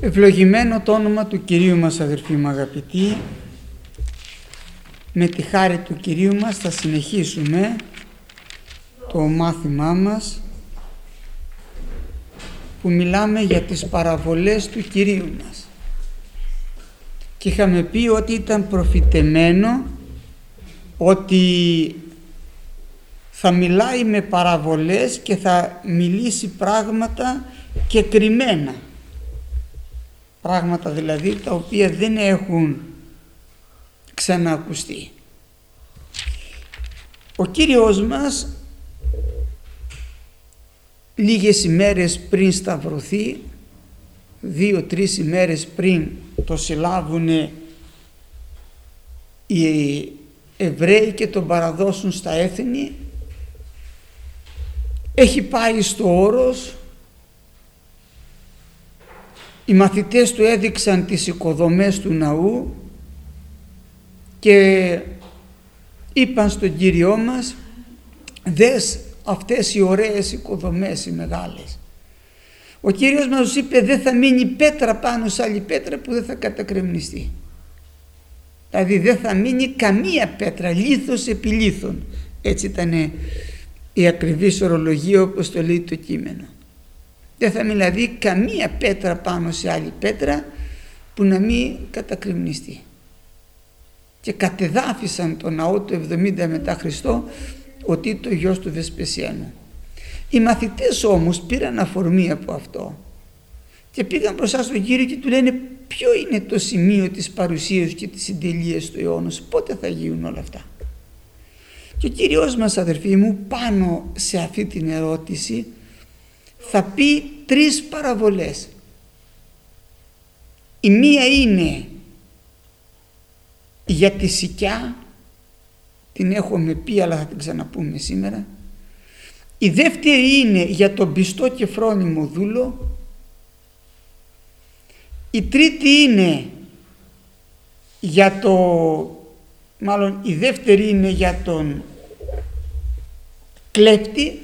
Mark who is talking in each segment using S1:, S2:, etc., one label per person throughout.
S1: Ευλογημένο το όνομα του Κυρίου μας, αδερφοί μου αγαπητοί. Με τη χάρη του Κυρίου μας θα συνεχίσουμε το μάθημά μας που μιλάμε για τις παραβολές του Κυρίου μας. Και είχαμε πει ότι ήταν προφητεμένο ότι θα μιλάει με παραβολές και θα μιλήσει πράγματα κεκριμένα. Πράγματα δηλαδή τα οποία δεν έχουν ξαναακουστεί. Ο Κύριος μας λίγες ημέρες πριν σταυρωθεί, 2-3 ημέρες πριν το συλλάβουν οι Εβραίοι και τον παραδώσουν στα έθνη, έχει πάει στο όρος. Οι μαθητές του έδειξαν τις οικοδομές του ναού και είπαν στον Κύριό μας, δες αυτές οι ωραίες οικοδομές οι μεγάλες. Ο Κύριος μας τους είπε, δεν θα μείνει πέτρα πάνω σε άλλη πέτρα που δεν θα κατακρεμνιστεί. Δηλαδή δεν θα μείνει καμία πέτρα, λίθος επί λίθων. Έτσι ήταν η ακριβής ορολογία όπως το λέει το κείμενο. Δεν θα μείνει δηλαδή καμία πέτρα πάνω σε άλλη πέτρα που να μην κατακρημνιστεί. Και κατεδάφισαν το ναό του 70 μετά Χριστό ο Τίτο γιος του Βεσπασιανού. Οι μαθητές όμως πήραν αφορμή από αυτό και πήγαν μπροστά στον Κύριο και του λένε, ποιο είναι το σημείο της παρουσίας και της συντελείας του αιώνος, πότε θα γίνουν όλα αυτά. Και ο Κύριος μας, αδερφοί μου, πάνω σε αυτή την ερώτηση θα πει 3 παραβολές. Η μία είναι για τη σικιά, την έχουμε πει αλλά θα την ξαναπούμε σήμερα. Η δεύτερη είναι για τον πιστό και φρόνιμο δούλο. Η τρίτη είναι για η δεύτερη είναι για τον κλέπτη.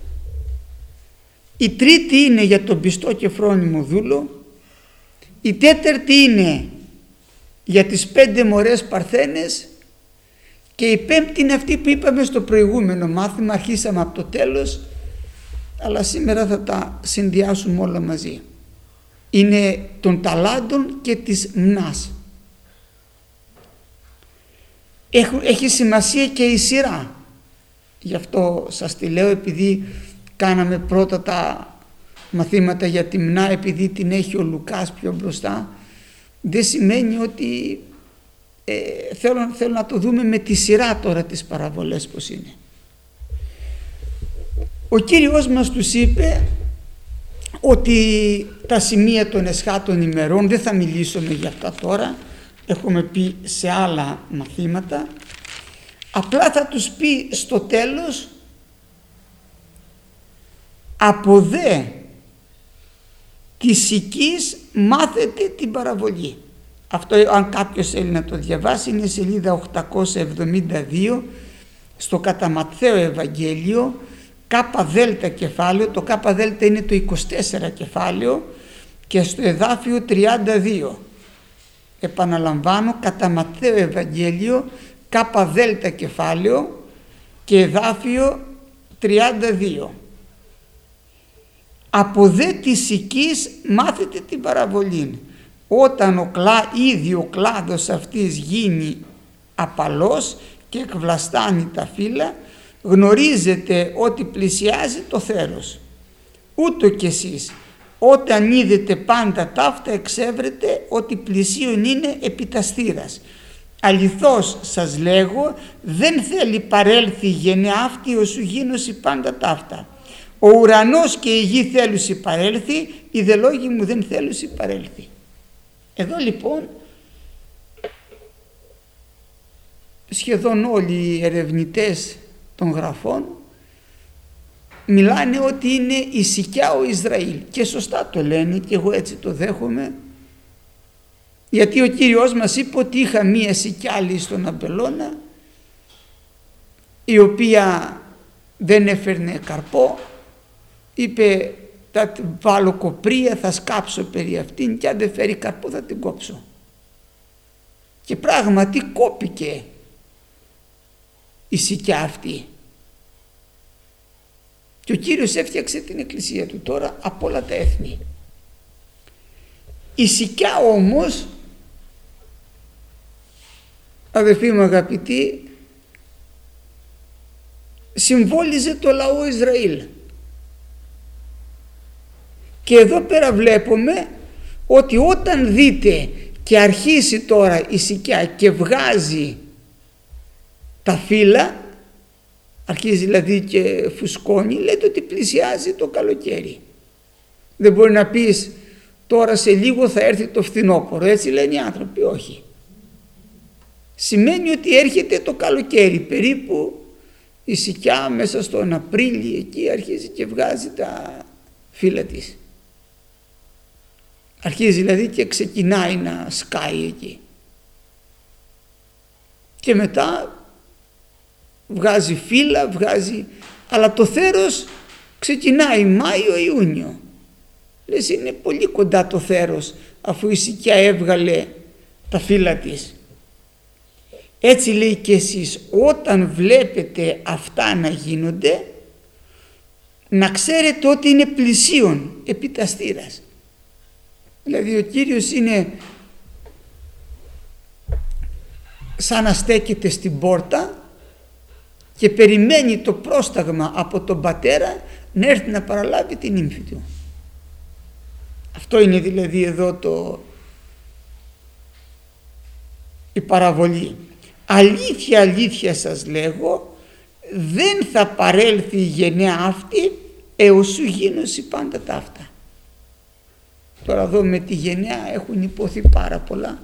S1: Η τρίτη είναι για τον πιστό και φρόνιμο δούλο. Η τέταρτη είναι για τις 5 μωρές παρθένες. Και η πέμπτη είναι αυτή που είπαμε στο προηγούμενο μάθημα, αρχίσαμε από το τέλος, αλλά σήμερα θα τα συνδυάσουμε όλα μαζί. Είναι των ταλάντων και της μνάς. Έχει σημασία και η σειρά. Γι' αυτό σας τη λέω, επειδή κάναμε πρώτα τα μαθήματα για τη μνά, επειδή την έχει ο Λουκάς πιο μπροστά, δεν σημαίνει ότι θέλω να το δούμε με τη σειρά τώρα τις παραβολές πως είναι. Ο Κύριος μας τους είπε ότι τα σημεία των εσχάτων ημερών, δεν θα μιλήσουμε για αυτά τώρα, έχουμε πει σε άλλα μαθήματα, απλά θα τους πει στο τέλος, από δε της οικής μάθετε την παραβολή. Αυτό, αν κάποιος θέλει να το διαβάσει, είναι σελίδα 872 στο κατά Ματθαίο Ευαγγέλιο, ΚΔ κεφάλαιο, το ΚΔ είναι το 24 κεφάλαιο και στο εδάφιο 32. Επαναλαμβάνω, κατά Ματθαίο Ευαγγέλιο, ΚΔ κεφάλαιο και εδάφιο 32. Από δε της οικής μάθετε την παραβολή. Όταν ήδη ο κλάδος αυτής γίνει απαλός και εκβλαστάνει τα φύλλα, γνωρίζετε ότι πλησιάζει το θέρος. Ούτω κι εσείς, όταν είδετε πάντα ταύτα, εξεύρετε ότι πλησίον είναι επιταστήρας. Αληθώς σας λέγω, δεν θέλει παρέλθει γενεά αυτή όσου γίνωση πάντα ταύτα. Ο ουρανός και η γη θέλουσι παρέλθει, οι δε λόγοι μου δεν θέλουσι παρέλθει. Εδώ λοιπόν σχεδόν όλοι οι ερευνητές των γραφών μιλάνε ότι είναι η σικιά ο Ισραήλ, και σωστά το λένε και εγώ έτσι το δέχομαι, γιατί ο Κύριος μας είπε ότι είχα μία σικιά στον αμπελώνα η οποία δεν έφερνε καρπό, είπε θα βάλω κοπρία, θα σκάψω περί αυτήν και αν δεν φέρει καρπό θα την κόψω. Και πράγματι κόπηκε η σικιά αυτή. Και ο Κύριος έφτιαξε την εκκλησία του τώρα από όλα τα έθνη. Η σικιά όμως, αδελφοί μου αγαπητοί, συμβόλιζε το λαό Ισραήλ. Και εδώ πέρα βλέπουμε ότι όταν δείτε και αρχίσει τώρα η σικιά και βγάζει τα φύλλα, αρχίζει δηλαδή και φουσκώνει, λέτε ότι πλησιάζει το καλοκαίρι. Δεν μπορεί να πεις τώρα σε λίγο θα έρθει το φθινόπωρο, έτσι λένε οι άνθρωποι, όχι. Σημαίνει ότι έρχεται το καλοκαίρι, περίπου η σικιά μέσα στον Απρίλιο εκεί αρχίζει και βγάζει τα φύλλα της. Αρχίζει δηλαδή και ξεκινάει να σκάει εκεί. Και μετά βγάζει φύλλα, αλλά το θέρος ξεκινάει Μάιο-Ιούνιο. Λες είναι πολύ κοντά το θέρος αφού η σικιά έβγαλε τα φύλλα της. Έτσι λέει και εσείς όταν βλέπετε αυτά να γίνονται, να ξέρετε ότι είναι πλησίον επιταστήρας. Δηλαδή ο Κύριος είναι σαν να στέκεται στην πόρτα και περιμένει το πρόσταγμα από τον πατέρα να έρθει να παραλάβει την ύμφη του. Αυτό είναι δηλαδή εδώ η παραβολή. Αλήθεια, αλήθεια σας λέγω, δεν θα παρέλθει η γενναία αυτή έως σου γίνωση πάντα ταύτα. Τώρα εδώ με τη γενναία έχουν υποθεί πάρα πολλά.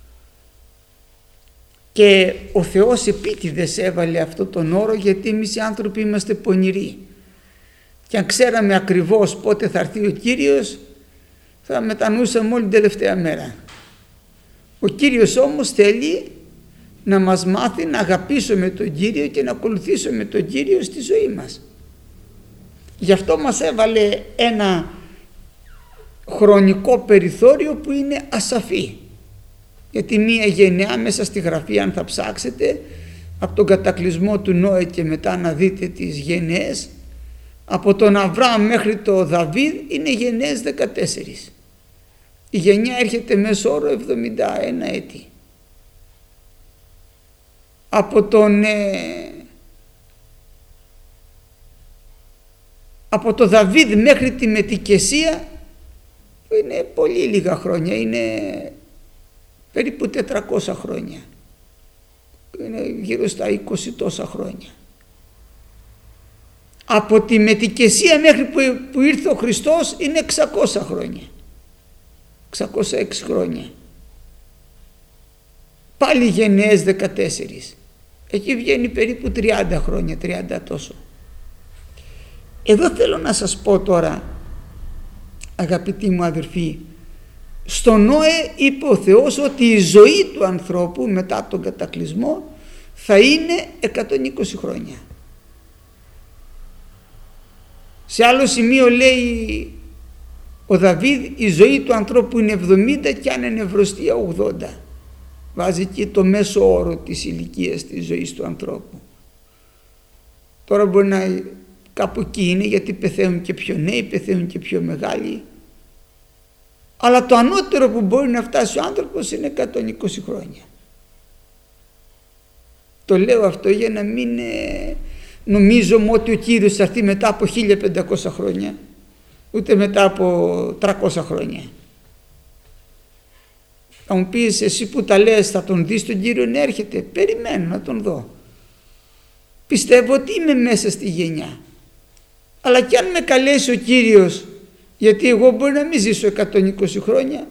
S1: Και ο Θεός επίτηδες έβαλε αυτό τον όρο, γιατί εμείς οι άνθρωποι είμαστε πονηροί. Και αν ξέραμε ακριβώς πότε θα έρθει ο Κύριος, θα μετανοούσαμε όλη την τελευταία μέρα. Ο Κύριος όμως θέλει να μας μάθει να αγαπήσουμε τον Κύριο και να ακολουθήσουμε τον Κύριο στη ζωή μας. Γι' αυτό μας έβαλε ένα χρονικό περιθώριο που είναι ασαφή. Γιατί μία γενεά μέσα στη Γραφή, αν θα ψάξετε, από τον κατακλυσμό του Νόε και μετά να δείτε τις γενναίες, από τον Αβραάμ μέχρι τον Δαβίδ είναι γενναίες 14. Η γενιά έρχεται μέσω όρο 71 έτη. Από τον Δαβίδ μέχρι τη Μετικεσία είναι πολύ λίγα χρόνια, είναι περίπου 400 χρόνια, είναι γύρω στα 20 τόσα χρόνια. Από τη Μετικεσία μέχρι που ήρθε ο Χριστός είναι 600 χρόνια, 606 χρόνια. Πάλι γενναίες 14, εκεί βγαίνει περίπου 30 χρόνια, 30 τόσο. Εδώ θέλω να σας πω τώρα, αγαπητοί μου αδερφοί, στον Νόε είπε ο Θεός ότι η ζωή του ανθρώπου μετά τον κατακλυσμό θα είναι 120 χρόνια. Σε άλλο σημείο λέει ο Δαβίδ η ζωή του ανθρώπου είναι 70 και αν είναι ευρωστία 80. Βάζει εκεί το μέσο όρο της ηλικίας της ζωής του ανθρώπου. Τώρα μπορεί να κάπου εκεί είναι, γιατί πεθαίνουν και πιο νέοι, πεθαίνουν και πιο μεγάλοι. Αλλά το ανώτερο που μπορεί να φτάσει ο άνθρωπος είναι 120 χρόνια. Το λέω αυτό για να μην νομίζουμε ότι ο Κύριος θα έρθει μετά από 1500 χρόνια, ούτε μετά από 300 χρόνια. Θα μου πεις εσύ που τα λες θα τον δεις τον Κύριο να έρχεται? Περιμένω να τον δω. Πιστεύω ότι είμαι μέσα στη γενιά. Αλλά και αν με καλέσει ο Κύριος, γιατί εγώ μπορεί να μην ζήσω 120 χρόνια,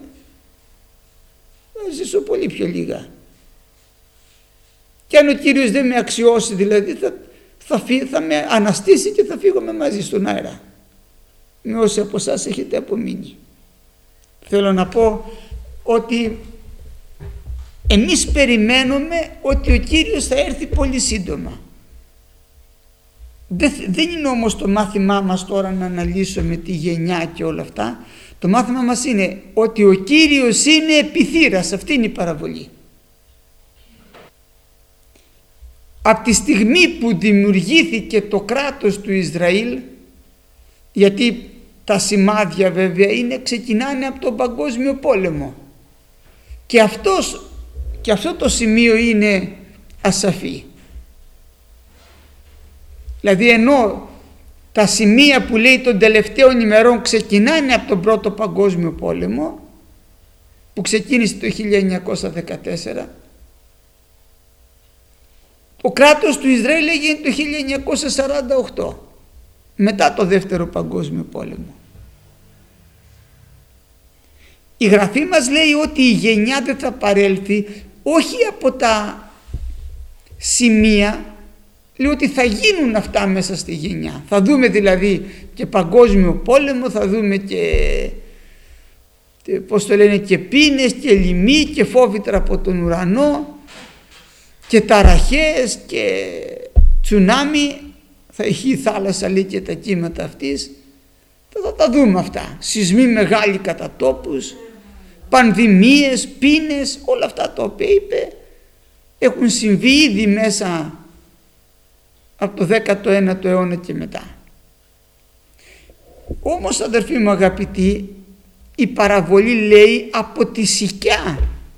S1: θα ζήσω πολύ πιο λίγα. Και αν ο Κύριος δεν με αξιώσει, δηλαδή θα με αναστήσει και θα φύγουμε μαζί στον αέρα με όσοι από εσάς έχετε απομείνει. Θέλω να πω ότι εμείς περιμένουμε ότι ο Κύριος θα έρθει πολύ σύντομα. Δεν είναι όμως το μάθημά μας τώρα να αναλύσουμε τη γενιά και όλα αυτά. Το μάθημα μας είναι ότι ο Κύριος είναι επιθύρας. Αυτή είναι η παραβολή. Από τη στιγμή που δημιουργήθηκε το κράτος του Ισραήλ, γιατί τα σημάδια βέβαια ξεκινάνε από τον Παγκόσμιο Πόλεμο, και αυτό το σημείο είναι ασαφή. Δηλαδή ενώ τα σημεία που λέει των τελευταίων ημερών ξεκινάνε από τον Πρώτο Παγκόσμιο Πόλεμο, που ξεκίνησε το 1914, το κράτος του Ισραήλ έγινε το 1948, μετά το Δεύτερο Παγκόσμιο Πόλεμο. Η Γραφή μας λέει ότι η γενιά δεν θα παρέλθει όχι από τα σημεία, λέει ότι θα γίνουν αυτά μέσα στη γενιά. Θα δούμε δηλαδή και Παγκόσμιο Πόλεμο, θα δούμε και και πίνες και λοιμοί και φόβητρα από τον ουρανό και ταραχές και τσουνάμι, θα έχει η θάλασσα λέει και τα κύματα αυτής, θα τα δούμε αυτά. Σεισμοί μεγάλοι κατά τόπους, πανδημίες, πίνες, όλα αυτά τα οποία είπε έχουν συμβεί ήδη μέσα από το 19ο αιώνα και μετά. Όμως αδερφοί μου αγαπητοί, η παραβολή λέει από τη Σικιά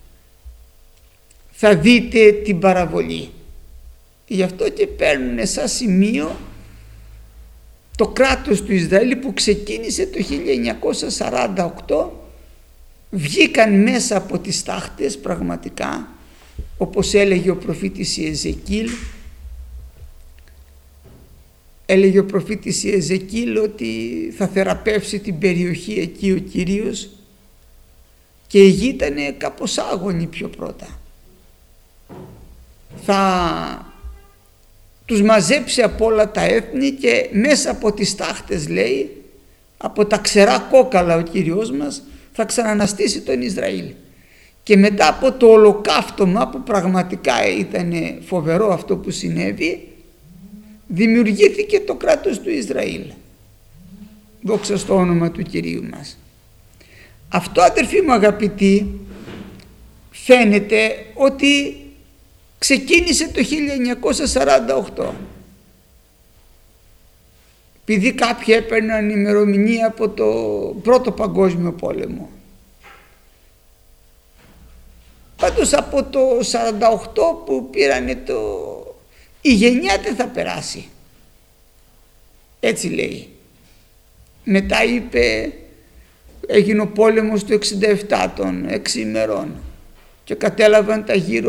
S1: θα δείτε την παραβολή. Γι' αυτό και παίρνουν σαν σημείο το κράτος του Ισραήλ που ξεκίνησε το 1948. Βγήκαν μέσα από τις τάχτες πραγματικά, όπως έλεγε ο προφήτης Ιεζεκίλ. Έλεγε ο προφήτης Ιεζεκίλ ότι θα θεραπεύσει την περιοχή εκεί ο Κύριος, και η γη ήταν κάπως άγωνη πιο πρώτα. Θα τους μαζέψει από όλα τα έθνη και μέσα από τις τάχτες λέει, από τα ξερά κόκαλα ο Κύριος μας θα ξαναναστήσει τον Ισραήλ. Και μετά από το ολοκαύτωμα που πραγματικά ήταν φοβερό αυτό που συνέβη, δημιουργήθηκε το κράτος του Ισραήλ. Δόξα στο όνομα του Κυρίου μας. Αυτό αδερφοί μου αγαπητοί φαίνεται ότι ξεκίνησε το 1948. Επειδή κάποιοι έπαιρναν ημερομηνία από το Πρώτο Παγκόσμιο Πόλεμο. Πάντως από το 48 που πήρανε η γενιά δεν θα περάσει. Έτσι λέει. Μετά είπε έγινε ο πόλεμος του 67 των 6 ημερών και κατέλαβαν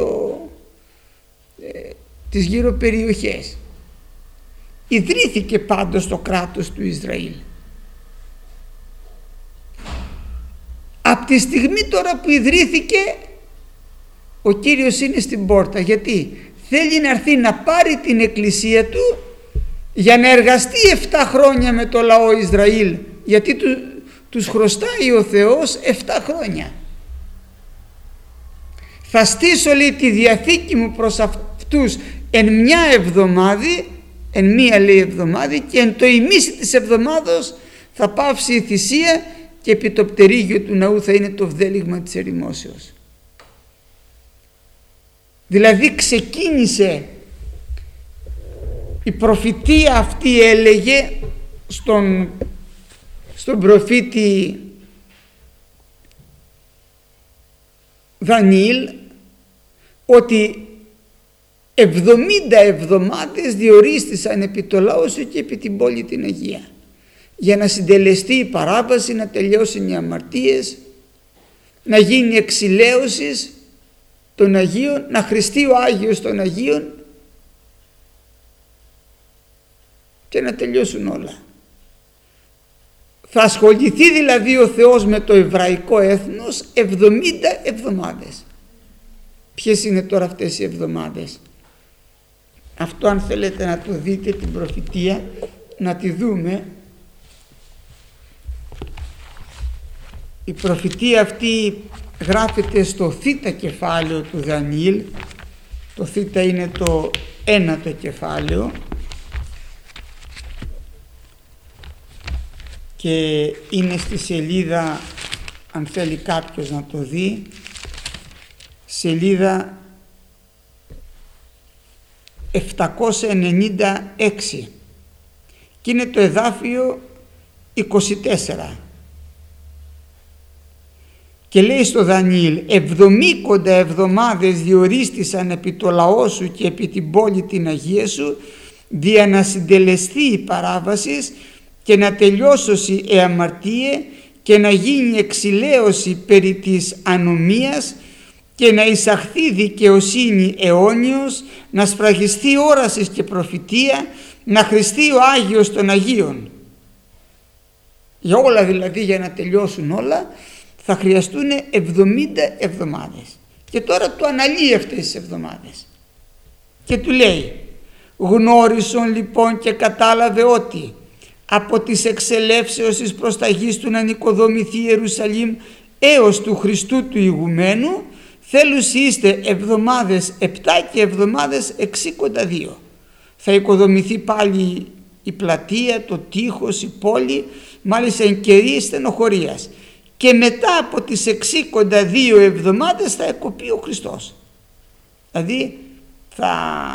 S1: τις γύρω περιοχές. Ιδρύθηκε πάντως το κράτος του Ισραήλ. Από τη στιγμή τώρα που ιδρύθηκε, ο Κύριος είναι στην πόρτα. Γιατί θέλει να έρθει να πάρει την εκκλησία του για να εργαστεί 7 χρόνια με το λαό Ισραήλ, γιατί τους χρωστάει ο Θεός 7 χρόνια. Θα στήσω λέει τη διαθήκη μου προς αυτούς εν μια εβδομάδη, εν μία λέει εβδομάδη, και εν το ημίσι της εβδομάδος θα πάυσει η θυσία και επί το πτερίγιο του ναού θα είναι το βδέλιγμα της ερημόσεως. Δηλαδή ξεκίνησε η προφητεία αυτή, έλεγε στον προφήτη Δανιήλ, ότι 70 εβδομάδες διορίστησαν επί το λαό σου και επί την πόλη την Αγία, για να συντελεστεί η παράβαση, να τελειώσουν οι αμαρτίες, να γίνει εξηλαίωσης των Αγίων, να χρηστεί ο Άγιος των Αγίων και να τελειώσουν όλα. Θα ασχοληθεί δηλαδή ο Θεός με το εβραϊκό έθνος 70 εβδομάδες. Ποιες είναι τώρα αυτές οι εβδομάδες? Αυτό αν θέλετε να το δείτε την προφητεία, να τη δούμε. Η προφητεία αυτή γράφεται στο θήτα κεφάλαιο του Δανιήλ. Το θήτα είναι το 1ο κεφάλαιο. και είναι στη σελίδα, αν θέλει κάποιος να το δει, σελίδα 796 και είναι το εδάφιο 24 και λέει στο Δανιήλ: 70 εβδομάδες διορίστησαν επί το λαό σου και επί την πόλη την Αγία σου, δια να συντελεστεί η παράβαση και να τελειώσωση αμαρτίε και να γίνει εξηλαίωση περί της ανομίας και να εισαχθεί δικαιοσύνη αιώνιος, να σφραγιστεί όρασης και προφητεία, να χρηστεί ο Άγιος των Αγίων. Για όλα δηλαδή, για να τελειώσουν όλα, θα χρειαστούν 70 εβδομάδες. Και τώρα του αναλύει αυτές τις εβδομάδες και του λέει: γνώρισον λοιπόν και κατάλαβε ότι από τις εξελεύσεως της προσταγής του να νοικοδομηθεί Ιερουσαλήμ έως του Χριστού του ηγουμένου, θέλουσι είστε εβδομάδες 7 και εβδομάδες 62. Θα οικοδομηθεί πάλι η πλατεία, το τείχος, η πόλη, μάλιστα εν καιρή στενοχωρίας. Και μετά από τις 62 εβδομάδες θα εκοπεί ο Χριστός. Δηλαδή θα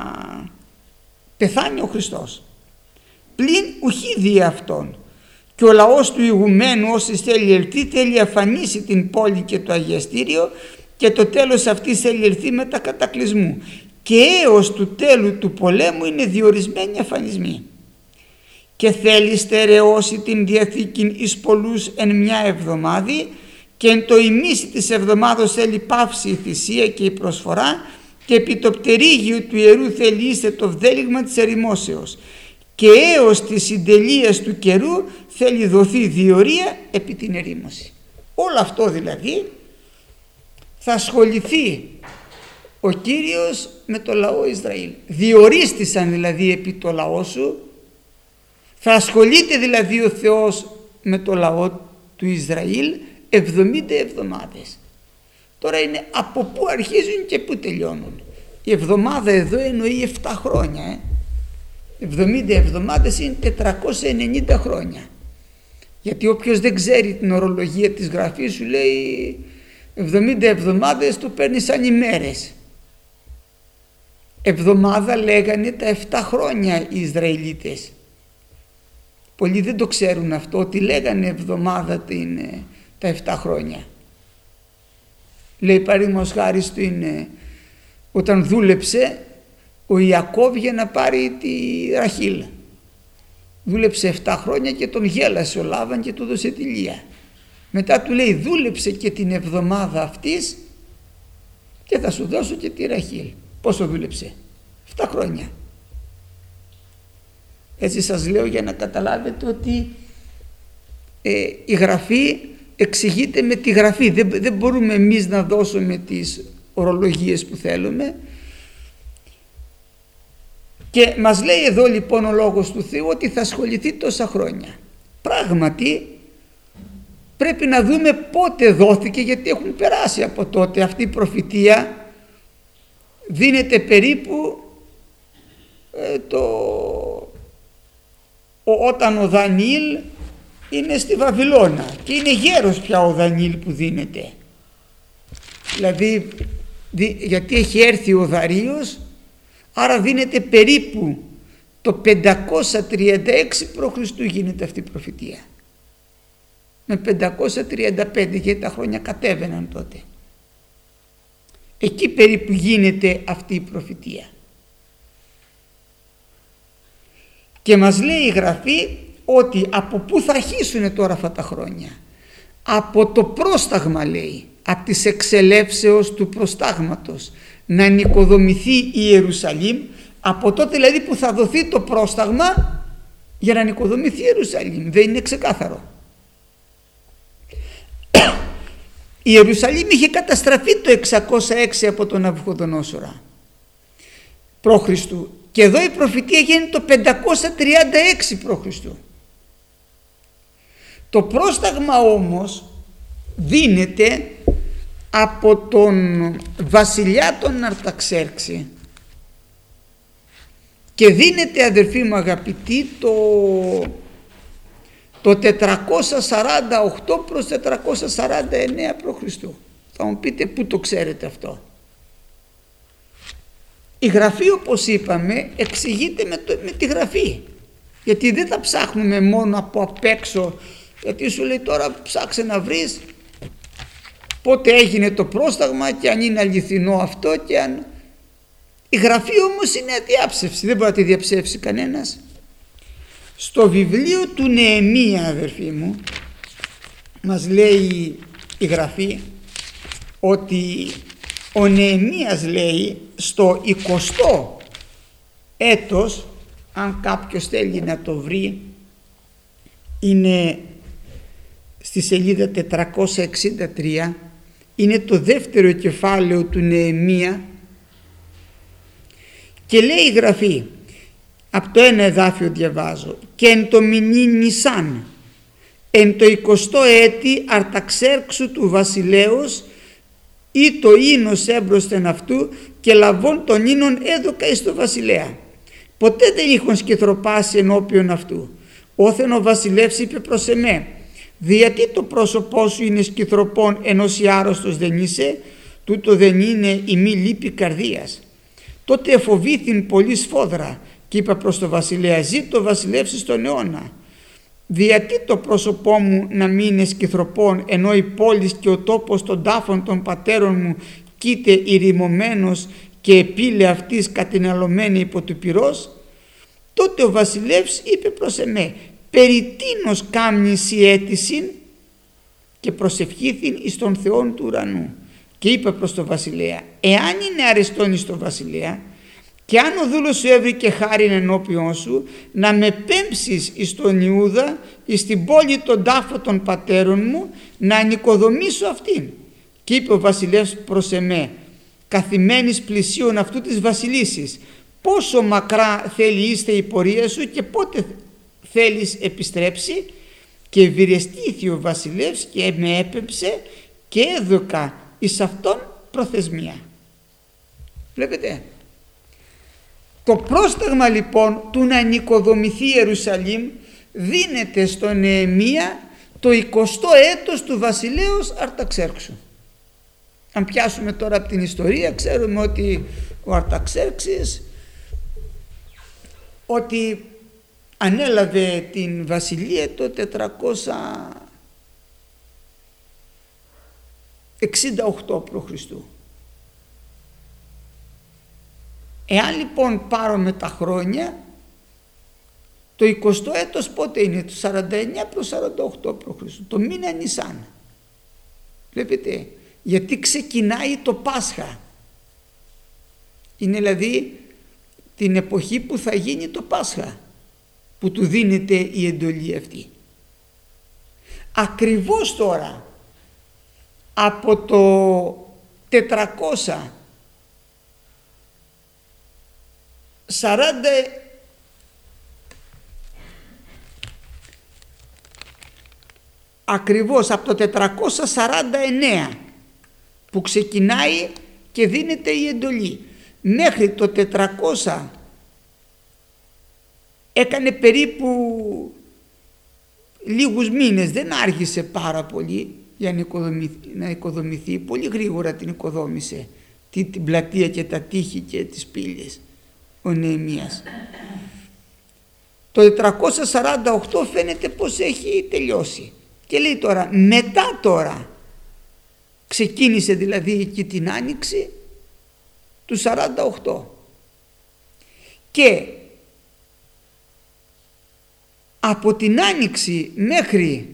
S1: πεθάνει ο Χριστός. Πλην ουχή δι' αυτόν. Και ο λαός του ηγουμένου όσοι θέλει ελθεί, θέλει αφανίσει την πόλη και το αγιαστήριο, και το τέλος αυτής θέλει ελθεί μετά κατακλυσμού. Και έως του τέλου του πολέμου είναι διορισμένοι αφανισμοί. Και θέλει στερεώσει την Διαθήκην εις πολλούς εν μια εβδομάδη, και εν το ημίση της εβδομάδος θέλει πάυση η θυσία και η προσφορά, και επί το πτερίγιο του ιερού θέλει είστε το βδέλιγμα της ερημόσεως, και έως της συντελείας του καιρού θέλει δοθεί διορία επί την ερήμωση. Όλο αυτό δηλαδή θα ασχοληθεί ο Κύριος με το λαό Ισραήλ. Διορίστησαν δηλαδή επί το λαό σου, θα ασχολείται δηλαδή ο Θεός με το λαό του Ισραήλ 70 εβδομάδες. Τώρα είναι από πού αρχίζουν και πού τελειώνουν. Η εβδομάδα εδώ εννοεί 7 χρόνια. 70 εβδομάδες είναι 490 χρόνια. Γιατί όποιος δεν ξέρει την ορολογία της γραφής σου λέει 70 εβδομάδες το παίρνει σαν ημέρες. Εβδομάδα λέγανε τα 7 χρόνια οι Ισραηλίτες. Πολλοί δεν το ξέρουν αυτό, ότι λέγανε εβδομάδα τα 7 χρόνια. Λέει παραδείγματος χάρη όταν δούλεψε ο Ιακώβ για να πάρει τη Ραχήλ. Δούλεψε 7 χρόνια και τον γέλασε ο Λάβαν και του δώσε τη Λία. Μετά του λέει δούλεψε και την εβδομάδα αυτής και θα σου δώσω και τη Ραχήλ. Πόσο δούλεψε? 7 χρόνια. Έτσι σας λέω για να καταλάβετε ότι η γραφή εξηγείται με τη γραφή. Δεν μπορούμε εμείς να δώσουμε τις ορολογίες που θέλουμε. Και μας λέει εδώ λοιπόν ο Λόγος του Θεού ότι θα ασχοληθεί τόσα χρόνια. Πράγματι πρέπει να δούμε πότε δόθηκε, γιατί έχουν περάσει από τότε. Αυτή η προφητεία δίνεται περίπου όταν ο Δανιήλ είναι στη Βαβυλώνα και είναι γέρος πια ο Δανιήλ που δίνεται. Δηλαδή γιατί έχει έρθει ο Δαρείος, άρα δίνεται περίπου το 536 π.Χ. γίνεται αυτή η προφητεία. Με 535, γιατί τα χρόνια κατέβαιναν τότε. Εκεί περίπου γίνεται αυτή η προφητεία. Και μας λέει η Γραφή ότι από πού θα αρχίσουν τώρα αυτά τα χρόνια? Από το πρόσταγμα, λέει, από τις εξελεύσεως του προστάγματος να νοικοδομηθεί η Ιερουσαλήμ, από τότε δηλαδή που θα δοθεί το πρόσταγμα για να νοικοδομηθεί η Ιερουσαλήμ. Δεν είναι ξεκάθαρο. Η Ιερουσαλήμ είχε καταστραφεί το 606 από τον Ναβουχοδονόσορα π.Χ. και εδώ η προφητεία γίνεται το 536 π.Χ. Το πρόσταγμα όμως δίνεται από τον βασιλιά τον Αρταξέρξη και δίνεται, αδερφοί μου αγαπητοί, το 448 προς 449 π.Χ. Θα μου πείτε πού το ξέρετε αυτό. Η Γραφή, όπως είπαμε, εξηγείται με τη Γραφή, γιατί δεν θα ψάχνουμε μόνο από απ' έξω, γιατί σου λέει τώρα ψάξε να βρεις πότε έγινε το πρόσταγμα και αν είναι αληθινό αυτό και αν... Η Γραφή όμως είναι αδιάψευση, δεν μπορεί να τη διαψεύσει κανένας. Στο βιβλίο του Νεεμία, αδερφοί μου, μας λέει η Γραφή ότι ο Νεεμίας, λέει, στο 20ο έτος, αν κάποιος θέλει να το βρει, είναι στη σελίδα 463, είναι το δεύτερο κεφάλαιο του Νεεμία, και λέει η Γραφή, από το ένα εδάφιο διαβάζω, και εν το μηνύ Νισάν, εν το 20ο έτη Αρταξέρξου του βασιλέως, ή το ίνος έμπροσθεν αυτού, και λαβών των ίνων έδωκα εις το βασιλέα. Ποτέ δεν είχον σκυθροπάσει ενώπιον αυτού. Όθεν ο βασιλεύς είπε προς εμέ, διατί το πρόσωπό σου είναι σκυθροπών, ενώ η άρρωστος δεν είσαι, τούτο δεν είναι η μη λύπη καρδίας. Τότε εφοβήθην πολύ σφόδρα και είπα προς το βασιλέα, ζήτω βασιλεύσεις στον αιώνα. Διατί το πρόσωπό μου να μην είναι σκυθροπών, ενώ η πόλη και ο τόπος των τάφων των πατέρων μου κοίται ηρημωμένος και επίλε αυτής κατηναλωμένη υπό του πυρός. Τότε ο βασιλεύς είπε προς εμέ, περί τίνος κάμνης η αίτησιν, και προσευχήθην εις τον Θεόν του ουρανού. Και είπα προς τον βασιλέα, εάν είναι αρεστόν εις τον βασιλέα, και αν ο δούλος σου έβρικε χάριν ενώπιον σου, να με πέμψεις εις τον Ιούδα, εις την πόλη των τάφων των πατέρων μου, να ανοικοδομήσω αυτήν. Και είπε ο βασιλεύς προς εμέ, καθημένης πλησίον αυτού της βασιλίσης, πόσο μακρά θέλει είστε η πορεία σου και πότε θέλεις επιστρέψει. Και ευηρεστήθη ο βασιλεύς και με έπεμψε και έδωκα εις αυτόν προθεσμία. Βλέπετε, το πρόσταγμα λοιπόν του να ανοικοδομηθεί η Ιερουσαλήμ δίνεται στον Νεεμία το 20ο έτος του βασιλέως Αρταξέρξου. Αν πιάσουμε τώρα από την ιστορία, ξέρουμε ότι ο Αρταξέρξης ότι ανέλαβε την βασιλεία το 468 π.Χ. Εάν λοιπόν πάρουμε τα χρόνια, το 20ο έτος πότε είναι, το 49 προς 48 π.Χ. το μήνα Νισάν. Βλέπετε, γιατί ξεκινάει το Πάσχα. Είναι δηλαδή την εποχή που θα γίνει το Πάσχα, που του δίνεται η εντολή αυτή. Ακριβώς τώρα, από το 440, ακριβώς από το 449 που ξεκινάει και δίνεται η εντολή, μέχρι το 400 έκανε περίπου λίγους μήνες, δεν άργησε πάρα πολύ για να οικοδομηθεί, πολύ γρήγορα την οικοδόμησε την πλατεία και τα τείχη και τις πύλες ο Νεεμίας. Το 448 φαίνεται πως έχει τελειώσει και λέει τώρα, μετά τώρα ξεκίνησε δηλαδή εκεί την άνοιξη του 48 και από την άνοιξη μέχρι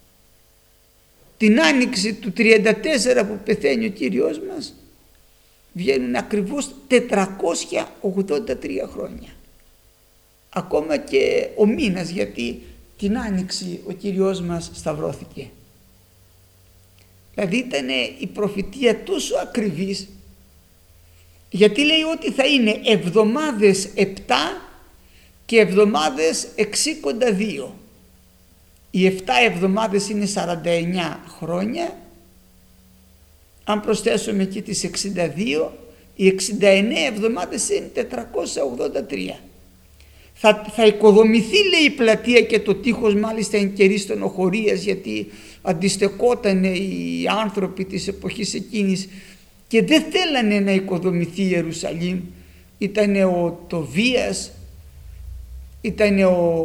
S1: την άνοιξη του 34 που πεθαίνει ο Κύριος μας βγαίνουν ακριβώς 483 χρόνια. Ακόμα και ο μήνας, γιατί την άνοιξη ο Κύριος μας σταυρώθηκε. Δηλαδή ήταν η προφητεία τόσο ακριβής, γιατί λέει ότι θα είναι εβδομάδες 7 και εβδομάδες 62. Οι 7 εβδομάδες είναι 49 χρόνια. Αν προσθέσουμε και τις 62, οι 69 εβδομάδες είναι 483. Θα οικοδομηθεί, λέει, η πλατεία και το τείχος μάλιστα εν καιρή στενοχωρίας, γιατί αντιστεκόταν οι άνθρωποι της εποχής εκείνης και δεν θέλανε να οικοδομηθεί η Ιερουσαλήμ. Ήτανε ο Τοβίας, ήτανε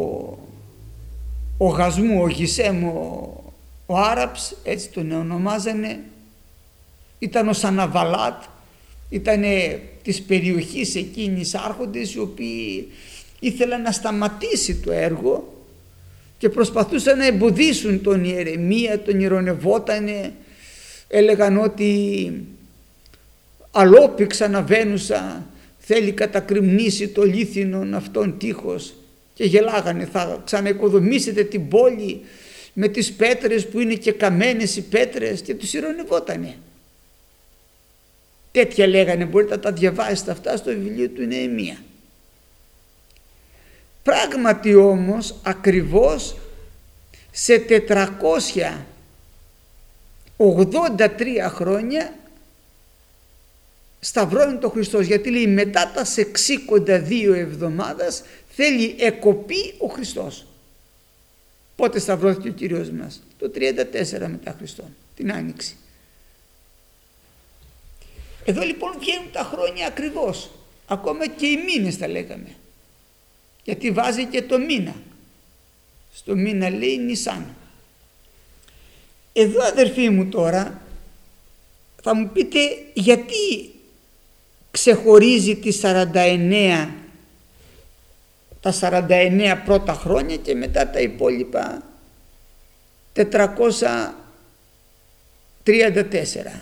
S1: ο Γασμού, ο Γισέμ, ο Άραψ, έτσι τον ονομάζανε, ήταν ο Σαναβαλάτ, ήτανε της περιοχής εκείνης άρχοντες οι οποίοι ήθελαν να σταματήσει το έργο και προσπαθούσαν να εμποδίσουν τον Ιερεμία, τον ηρωνευότανε, έλεγαν ότι αλόπη ξαναβαίνουσα θέλει κατακριμνήσει το λίθινον αυτόν τείχος, και γελάγανε, θα ξαναοικοδομήσετε την πόλη με τις πέτρες που είναι και καμένες οι πέτρες, και τους ηρωνευότανε. Τέτοια λέγανε, μπορείτε να τα διαβάσετε αυτά στο βιβλίο του Νεεμία. Πράγματι όμως ακριβώς σε 483 χρόνια σταυρώνει το Χριστός, γιατί λέει μετά τα 62 εβδομάδας θέλει εκοπή ο Χριστός. Πότε σταυρώθηκε ο Κύριος μας? Το 34 μετά Χριστόν, την Άνοιξη. Εδώ λοιπόν βγαίνουν τα χρόνια ακριβώς, ακόμα και οι μήνες τα λέγαμε, γιατί βάζει και το μήνα. Στο μήνα λέει Νισάν. Εδώ αδερφοί μου τώρα θα μου πείτε γιατί ξεχωρίζει τα 49 πρώτα χρόνια και μετά τα υπόλοιπα 434.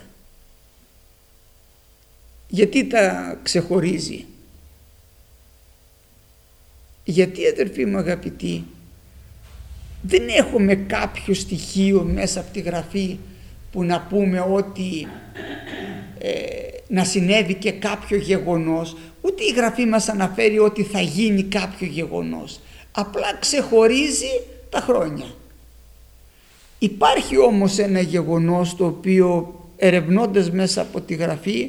S1: Γιατί τα ξεχωρίζει? Γιατί αδερφοί μου αγαπητοί, δεν έχουμε κάποιο στοιχείο μέσα από τη Γραφή που να πούμε ότι να συνέβη και κάποιο γεγονός, ούτε η Γραφή μας αναφέρει ότι θα γίνει κάποιο γεγονός, απλά ξεχωρίζει τα χρόνια. Υπάρχει όμως ένα γεγονός το οποίο ερευνώντας μέσα από τη Γραφή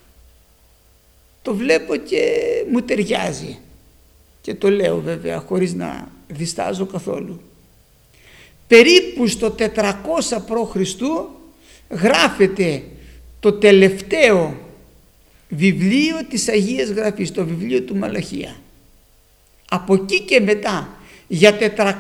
S1: το βλέπω και μου ταιριάζει και το λέω βέβαια χωρίς να διστάζω καθόλου. Περίπου στο 400 π.Χ. γράφεται το τελευταίο βιβλίο της Αγίας Γραφής, το βιβλίο του Μαλαχία. Από εκεί και μετά για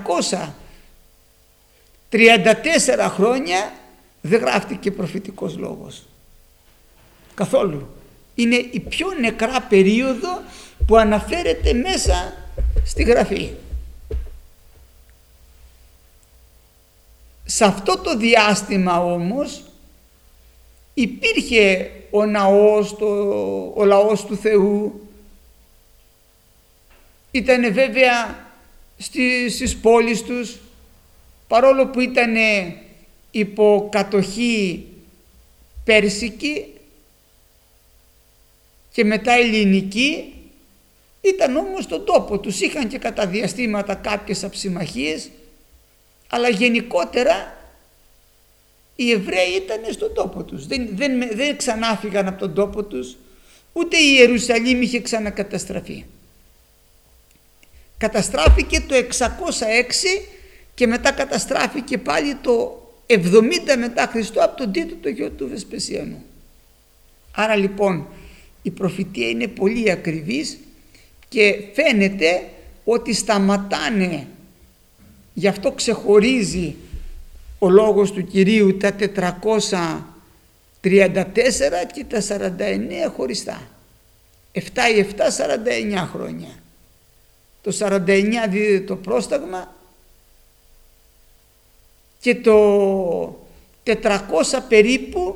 S1: 434 χρόνια δεν γράφτηκε προφητικός λόγος καθόλου. Είναι η πιο νεκρά περίοδο που αναφέρεται μέσα στη Γραφή. Σε αυτό το διάστημα όμως υπήρχε ο λαός του Θεού, ήτανε βέβαια στις πόλεις τους, παρόλο που ήτανε υπό κατοχή πέρσικη και μετά ελληνική, ήταν όμως στον τόπο τους, είχαν και κατά διαστήματα κάποιες αψημαχίες, αλλά γενικότερα οι Εβραίοι ήταν στον τόπο τους, δεν ξανάφυγαν από τον τόπο τους, ούτε η Ιερουσαλήμ είχε ξανακαταστραφεί. Καταστράφηκε το 606 και μετά καταστράφηκε πάλι το 70 μετά Χριστό από τον Τίτο το γιο του Βεσπασιανού. Άρα λοιπόν η προφητεία είναι πολύ ακριβής και φαίνεται ότι σταματάνε, γι' αυτό ξεχωρίζει ο λόγος του Κυρίου τα 434 και τα 49 χωριστά. 7 ή 7, 49 χρόνια. Το 49 δίδεται το πρόσταγμα και το 400 περίπου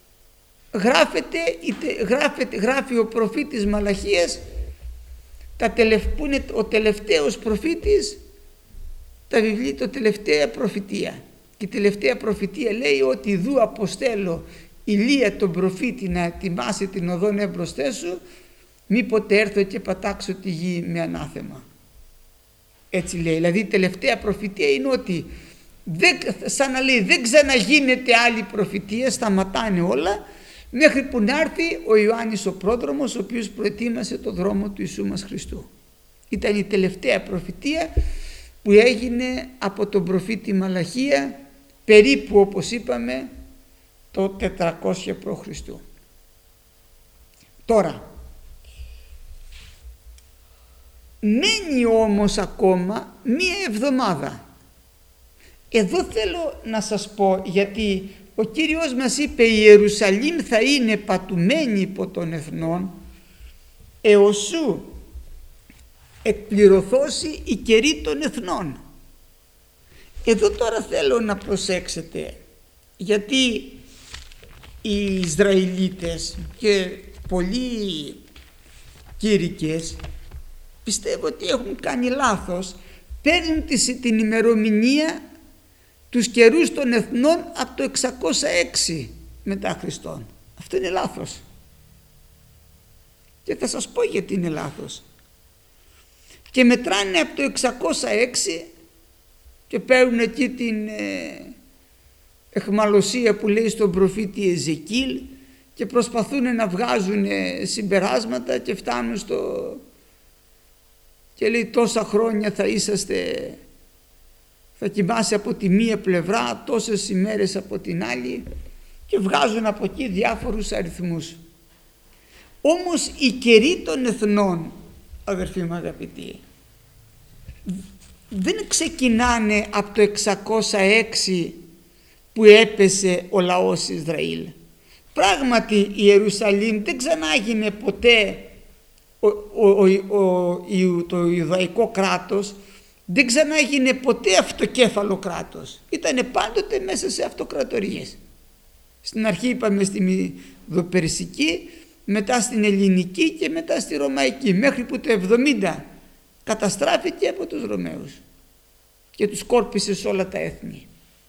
S1: γράφει ο προφήτης Μαλαχίας, που είναι ο τελευταίος προφήτης, τα βιβλία, το τελευταία προφητεία. Και η τελευταία προφητεία λέει ότι «Δου αποστέλω Ηλία τον προφήτη να ετοιμάσει την οδόν εμπροσθέ σου, μήποτε έρθω και πατάξω τη γη με ανάθεμα». Έτσι λέει. Δηλαδή η τελευταία προφητεία είναι ότι σαν να λέει δεν ξαναγίνεται άλλη προφητεία, σταματάνε όλα μέχρι που να έρθει ο Ιωάννης ο πρόδρομος, ο οποίος προετοίμασε το δρόμο του Ιησού μας Χριστού. Ήταν η τελευταία προφητεία που έγινε από τον προφήτη Μαλαχία περίπου, όπως είπαμε, το 400 π.Χ. Τώρα, μένει όμως ακόμα μία εβδομάδα. Εδώ θέλω να σας πω, γιατί ο Κύριος μας είπε η Ιερουσαλήμ θα είναι πατουμένη υπό των εθνών έως σου εκπληρωθώσει η καιρή των εθνών. Εδώ τώρα θέλω να προσέξετε, γιατί οι Ισραηλίτες και πολλοί κήρυκες πιστεύω ότι έχουν κάνει λάθος, παίρνουν την ημερομηνία τους καιρούς των εθνών από το 606 μετά Χριστόν. Αυτό είναι λάθος και θα σας πω γιατί είναι λάθος. Και μετράνε από το 606 και παίρνουν εκεί την εχμαλωσία που λέει στον προφήτη Εζεκίλ και προσπαθούν να βγάζουν συμπεράσματα και φτάνουν στο... και λέει τόσα χρόνια θα είσαστε, θα κοιμάσαι από τη μία πλευρά, τόσες ημέρες από την άλλη, και βγάζουν από εκεί διάφορους αριθμούς. Όμως οι καιροί των εθνών, αδερφοί μου αγαπητοί, δεν ξεκινάνε από το 606 που έπεσε ο λαός Ισραήλ. Πράγματι η Ιερουσαλήμ δεν ξανάγινε ποτέ το Ιουδαϊκό κράτος, δεν ξανάγινε ποτέ αυτοκέφαλο κράτος. Ήτανε πάντοτε μέσα σε αυτοκρατορίες. Στην αρχή είπαμε στη Μηδοπερσική, μετά στην Ελληνική και μετά στη Ρωμαϊκή, μέχρι που το 70 καταστράφηκε από τους Ρωμαίους και τους κόρπισε σε όλα τα έθνη.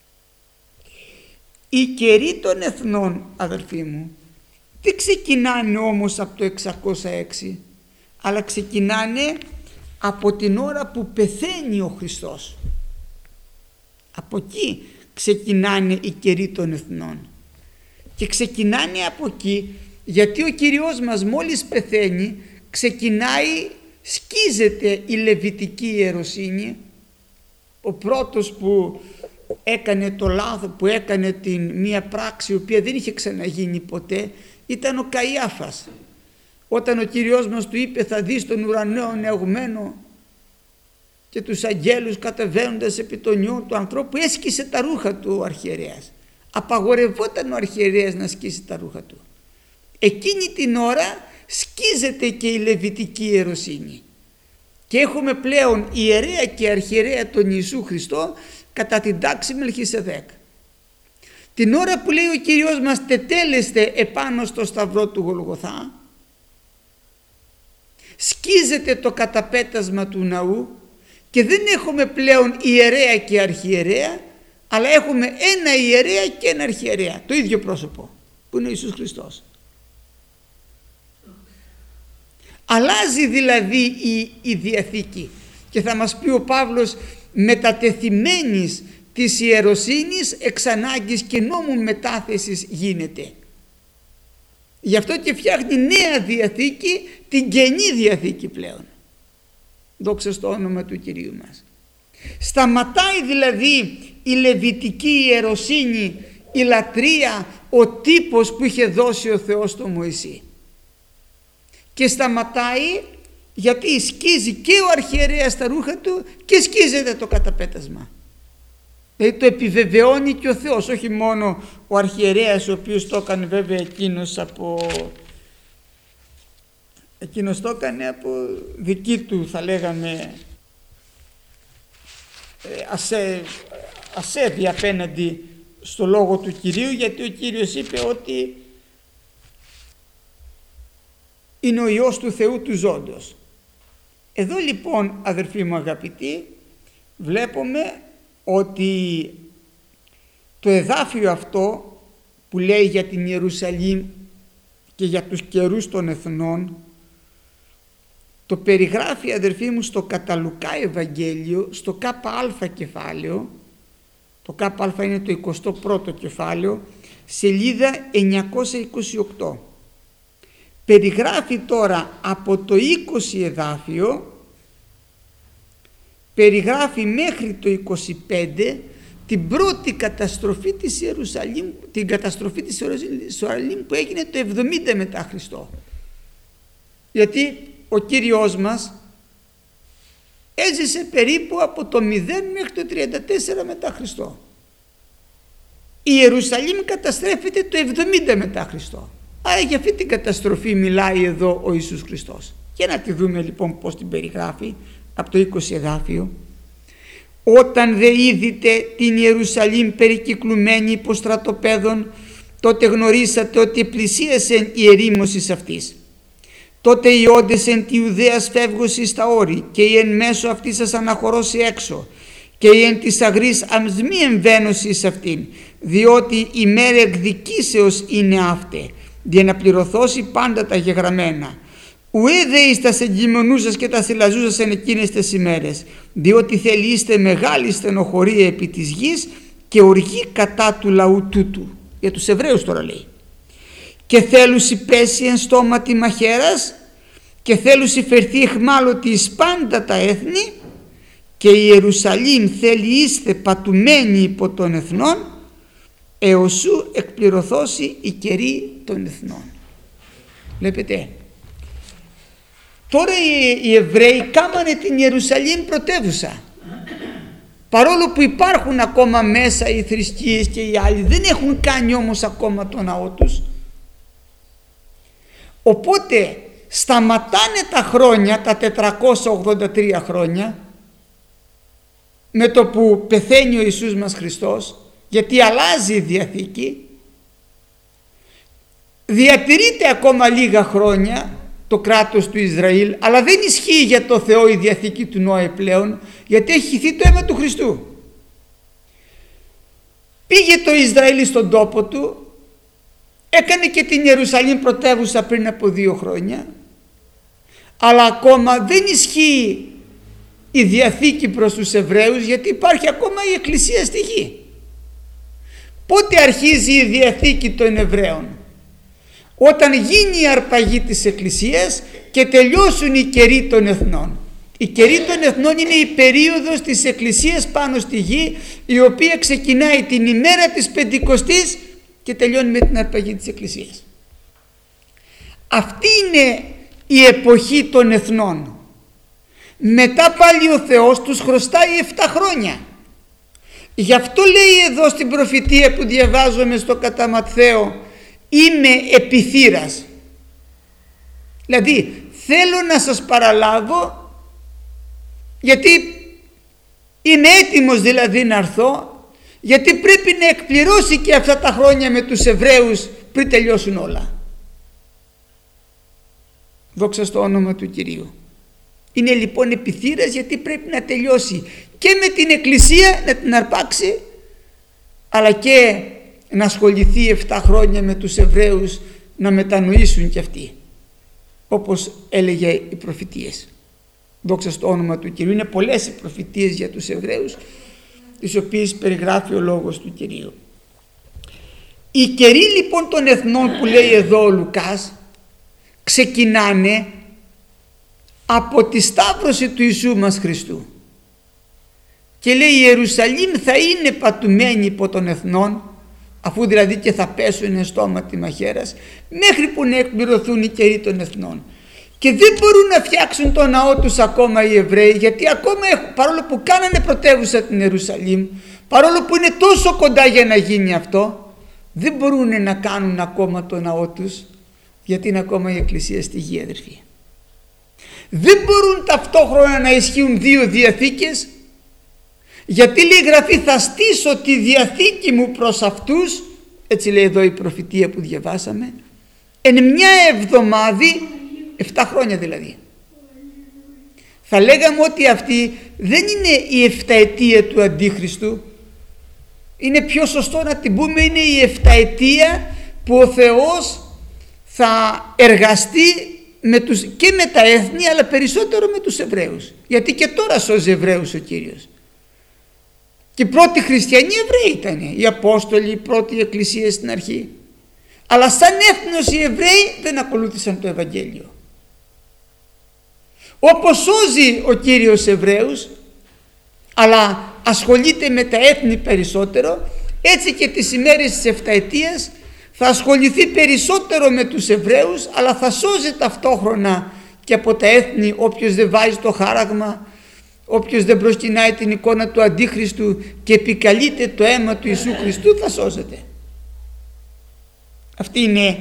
S1: Οι καιροί των εθνών, αδελφοί μου, δεν ξεκινάνε όμως από το 606, αλλά ξεκινάνε από την ώρα που πεθαίνει ο Χριστός. Από εκεί ξεκινάνε οι καιροί των εθνών. Και ξεκινάνε από εκεί γιατί ο Κυριός μας μόλις πεθαίνει ξεκινάει, σκίζεται η Λεβιτική ιεροσύνη. Ο πρώτος που έκανε το λάθος, που έκανε μία πράξη η οποία δεν είχε ξαναγίνει ποτέ, ήταν ο Καϊάφας. Όταν ο Κυριός μας του είπε θα δεις τον ουρανό νεωμένο και τους αγγέλους κατεβαίνοντας επί των νιών του ανθρώπου, έσκησε τα ρούχα του ο αρχιερέας. Απαγορευόταν ο αρχιερέας να σκίσει τα ρούχα του. Εκείνη την ώρα σκίζεται και η Λεβιτική ιεροσύνη και έχουμε πλέον ιερέα και αρχιερέα τον Ιησού Χριστό κατά την τάξη Μελχισεδέκ. Την ώρα που λέει ο Κύριος μας τετέλεστε επάνω στο σταυρό του Γολγοθά, σκίζεται το καταπέτασμα του ναού και δεν έχουμε πλέον ιερέα και αρχιερέα, αλλά έχουμε ένα ιερέα και ένα αρχιερέα, το ίδιο πρόσωπο που είναι ο Ιησούς Χριστός. Αλλάζει δηλαδή η Διαθήκη και θα μας πει ο Παύλος μετατεθειμένης της ιεροσύνης εξ ανάγκης και νόμου μετάθεσης γίνεται. Γι' αυτό και φτιάχνει νέα Διαθήκη, την Καινή Διαθήκη πλέον. Δόξα στο όνομα του Κυρίου μας. Σταματάει δηλαδή η Λεβιτική ιεροσύνη, η λατρεία, ο τύπος που είχε δώσει ο Θεός στον Μωυσή. Και σταματάει γιατί σκίζει και ο αρχιερέας τα ρούχα του και σκίζεται το καταπέτασμα. Δηλαδή το επιβεβαιώνει και ο Θεός, όχι μόνο ο αρχιερέας, ο οποίος το έκανε βέβαια εκείνος το έκανε από δική του, θα λέγαμε, ασέβεια απέναντι στο λόγο του Κυρίου, γιατί ο Κύριος είπε ότι είναι ο Υιός του Θεού του ζώντος. Εδώ λοιπόν, αδερφοί μου αγαπητοί, βλέπουμε ότι το εδάφιο αυτό που λέει για την Ιερουσαλήμ και για τους καιρούς των εθνών, το περιγράφει, αδερφοί μου, στο κατά Λουκά Ευαγγέλιο, στο ΚΑ κεφάλαιο. Το ΚΑ είναι το 21ο κεφάλαιο, σελίδα 928. Περιγράφει τώρα από το 20 εδάφιο περιγράφει μέχρι το 25 την πρώτη καταστροφή της Ιερουσαλήμ, την καταστροφή της Ιερουσαλήμ που έγινε το 70 μετά Χριστό. Γιατί ο Κύριος μας έζησε περίπου από το 0 μέχρι το 34 μετά Χριστό. Η Ιερουσαλήμ καταστρέφεται το 70 μετά Χριστό. Άρα για αυτή την καταστροφή μιλάει εδώ ο Ιησούς Χριστός. Και να τη δούμε λοιπόν πώς την περιγράφει από το 20 εδάφιο. Όταν δε είδητε την Ιερουσαλήμ περικυκλουμένη υπό στρατοπέδων, τότε γνωρίσατε ότι πλησίασε η ερήμωσης αυτής. Τότε οι όντες εν τη Ιουδαίας φεύγωσι στα όρη και η εν μέσω αυτής σας αναχωρώσει έξω και η εν της αγρής αμσμή εμβαίνωση σε αυτήν, διότι η μέρα εκδικήσεως είναι αύτε, για να πληρωθώσει πάντα τα γεγραμμένα. Ουέ δε εις τα εγκυμονούσας και τα συλλαζούσας εν εκείνες τις ημέρες, διότι θελείστε μεγάλη στενοχωρία επί της γης και οργή κατά του λαού τούτου. Για τους Εβραίους τώρα λέει. Και θέλουσι πέσει εν στόματι μαχαίρας και θέλουσι φερθεί εχμάλωτη εις πάντα τα έθνη και η Ιερουσαλήμ θέλει είστε πατουμένη υπό των εθνών έως σου εκπληρωθώσει η καιρή των εθνών. Βλέπετε, τώρα οι Εβραίοι κάμανε την Ιερουσαλήμ πρωτεύουσα. Παρόλο που υπάρχουν ακόμα μέσα οι θρησκείες και οι άλλοι, δεν έχουν κάνει όμως ακόμα το ναό τους. Οπότε σταματάνε τα χρόνια, τα 483 χρόνια, με το που πεθαίνει ο Ιησούς μας Χριστός, γιατί αλλάζει η Διαθήκη. Διατηρείται ακόμα λίγα χρόνια το κράτος του Ισραήλ, αλλά δεν ισχύει για το Θεό η Διαθήκη του Νόε πλέον, γιατί έχει χυθεί το αίμα του Χριστού. Πήγε το Ισραήλ στον τόπο του, έκανε και την Ιερουσαλήμ πρωτεύουσα πριν από 2 χρόνια, αλλά ακόμα δεν ισχύει η Διαθήκη προς τους Εβραίους, γιατί υπάρχει ακόμα η Εκκλησία στη γη. Πότε αρχίζει η Διαθήκη των Εβραίων? Όταν γίνει η αρπαγή της Εκκλησίας και τελειώσουν οι καιροί των εθνών. Η καιροί των εθνών είναι η περίοδος της Εκκλησίας πάνω στη γη, η οποία ξεκινάει την ημέρα της Πεντηκοστής και τελειώνει με την αρπαγή της Εκκλησίας. Αυτή είναι η εποχή των εθνών. Μετά πάλι ο Θεός τους χρωστάει 7 χρόνια. Γι' αυτό λέει εδώ στην προφητεία που διαβάζουμε στο κατά Ματθαίο, είμαι επιθύρας. Δηλαδή θέλω να σας παραλάβω, γιατί είμαι έτοιμος δηλαδή να έρθω, γιατί πρέπει να εκπληρώσει και αυτά τα χρόνια με τους Εβραίους πριν τελειώσουν όλα. Δόξα στο όνομα του Κυρίου. Είναι λοιπόν επιθύρας, γιατί πρέπει να τελειώσει και με την Εκκλησία, να την αρπάξει, αλλά και να ασχοληθεί 7 χρόνια με τους Εβραίους, να μετανοήσουν κι αυτοί, όπως έλεγε οι προφητείες. Δόξα στο όνομα του Κυρίου. Είναι πολλές οι προφητείες για τους Εβραίους, τις οποίες περιγράφει ο λόγος του Κυρίου. Οι καιροί λοιπόν των εθνών που λέει εδώ ο Λουκάς ξεκινάνε από τη σταύρωση του Ιησού μας Χριστού, και λέει η Ιερουσαλήμ θα είναι πατουμένη υπό των εθνών, αφού δηλαδή και θα πέσουν εν στόματι μαχαίρας, μέχρι που να εκπληρωθούν οι καιροί των εθνών. Και δεν μπορούν να φτιάξουν το ναό τους ακόμα οι Εβραίοι, γιατί ακόμα παρόλο που κάνανε πρωτεύουσα την Ιερουσαλήμ, παρόλο που είναι τόσο κοντά για να γίνει αυτό, δεν μπορούν να κάνουν ακόμα το ναό τους, γιατί είναι ακόμα η Εκκλησία στη γη, αδερφοί. Δεν μπορούν ταυτόχρονα να ισχύουν 2 διαθήκες, γιατί λέει η Γραφή θα στήσω τη διαθήκη μου προς αυτούς, έτσι λέει εδώ η προφητεία που διαβάσαμε, εν μια εβδομάδη, 7 χρόνια δηλαδή. Θα λέγαμε ότι αυτή δεν είναι η 7ετία του Αντίχριστου, είναι πιο σωστό να την πούμε είναι η 7ετία που ο Θεός θα εργαστεί και με τα έθνη, αλλά περισσότερο με τους Εβραίους, γιατί και τώρα σώζει Εβραίους ο Κύριος. Και οι πρώτοι χριστιανοί Εβραίοι ήταν, οι Απόστολοι, η πρώτη Εκκλησία στην αρχή. Αλλά σαν έθνος οι Εβραίοι δεν ακολούθησαν το Ευαγγέλιο. Όπως σώζει ο Κύριος Εβραίους, αλλά ασχολείται με τα έθνη περισσότερο, έτσι και τις ημέρες της Εφταετίας θα ασχοληθεί περισσότερο με τους Εβραίους, αλλά θα σώζει ταυτόχρονα και από τα έθνη όποιος δεν βάζει το χάραγμα, όποιος δεν προσκυνάει την εικόνα του Αντίχριστου και επικαλείται το αίμα του Ιησού Χριστού, θα σώζεται. Αυτή είναι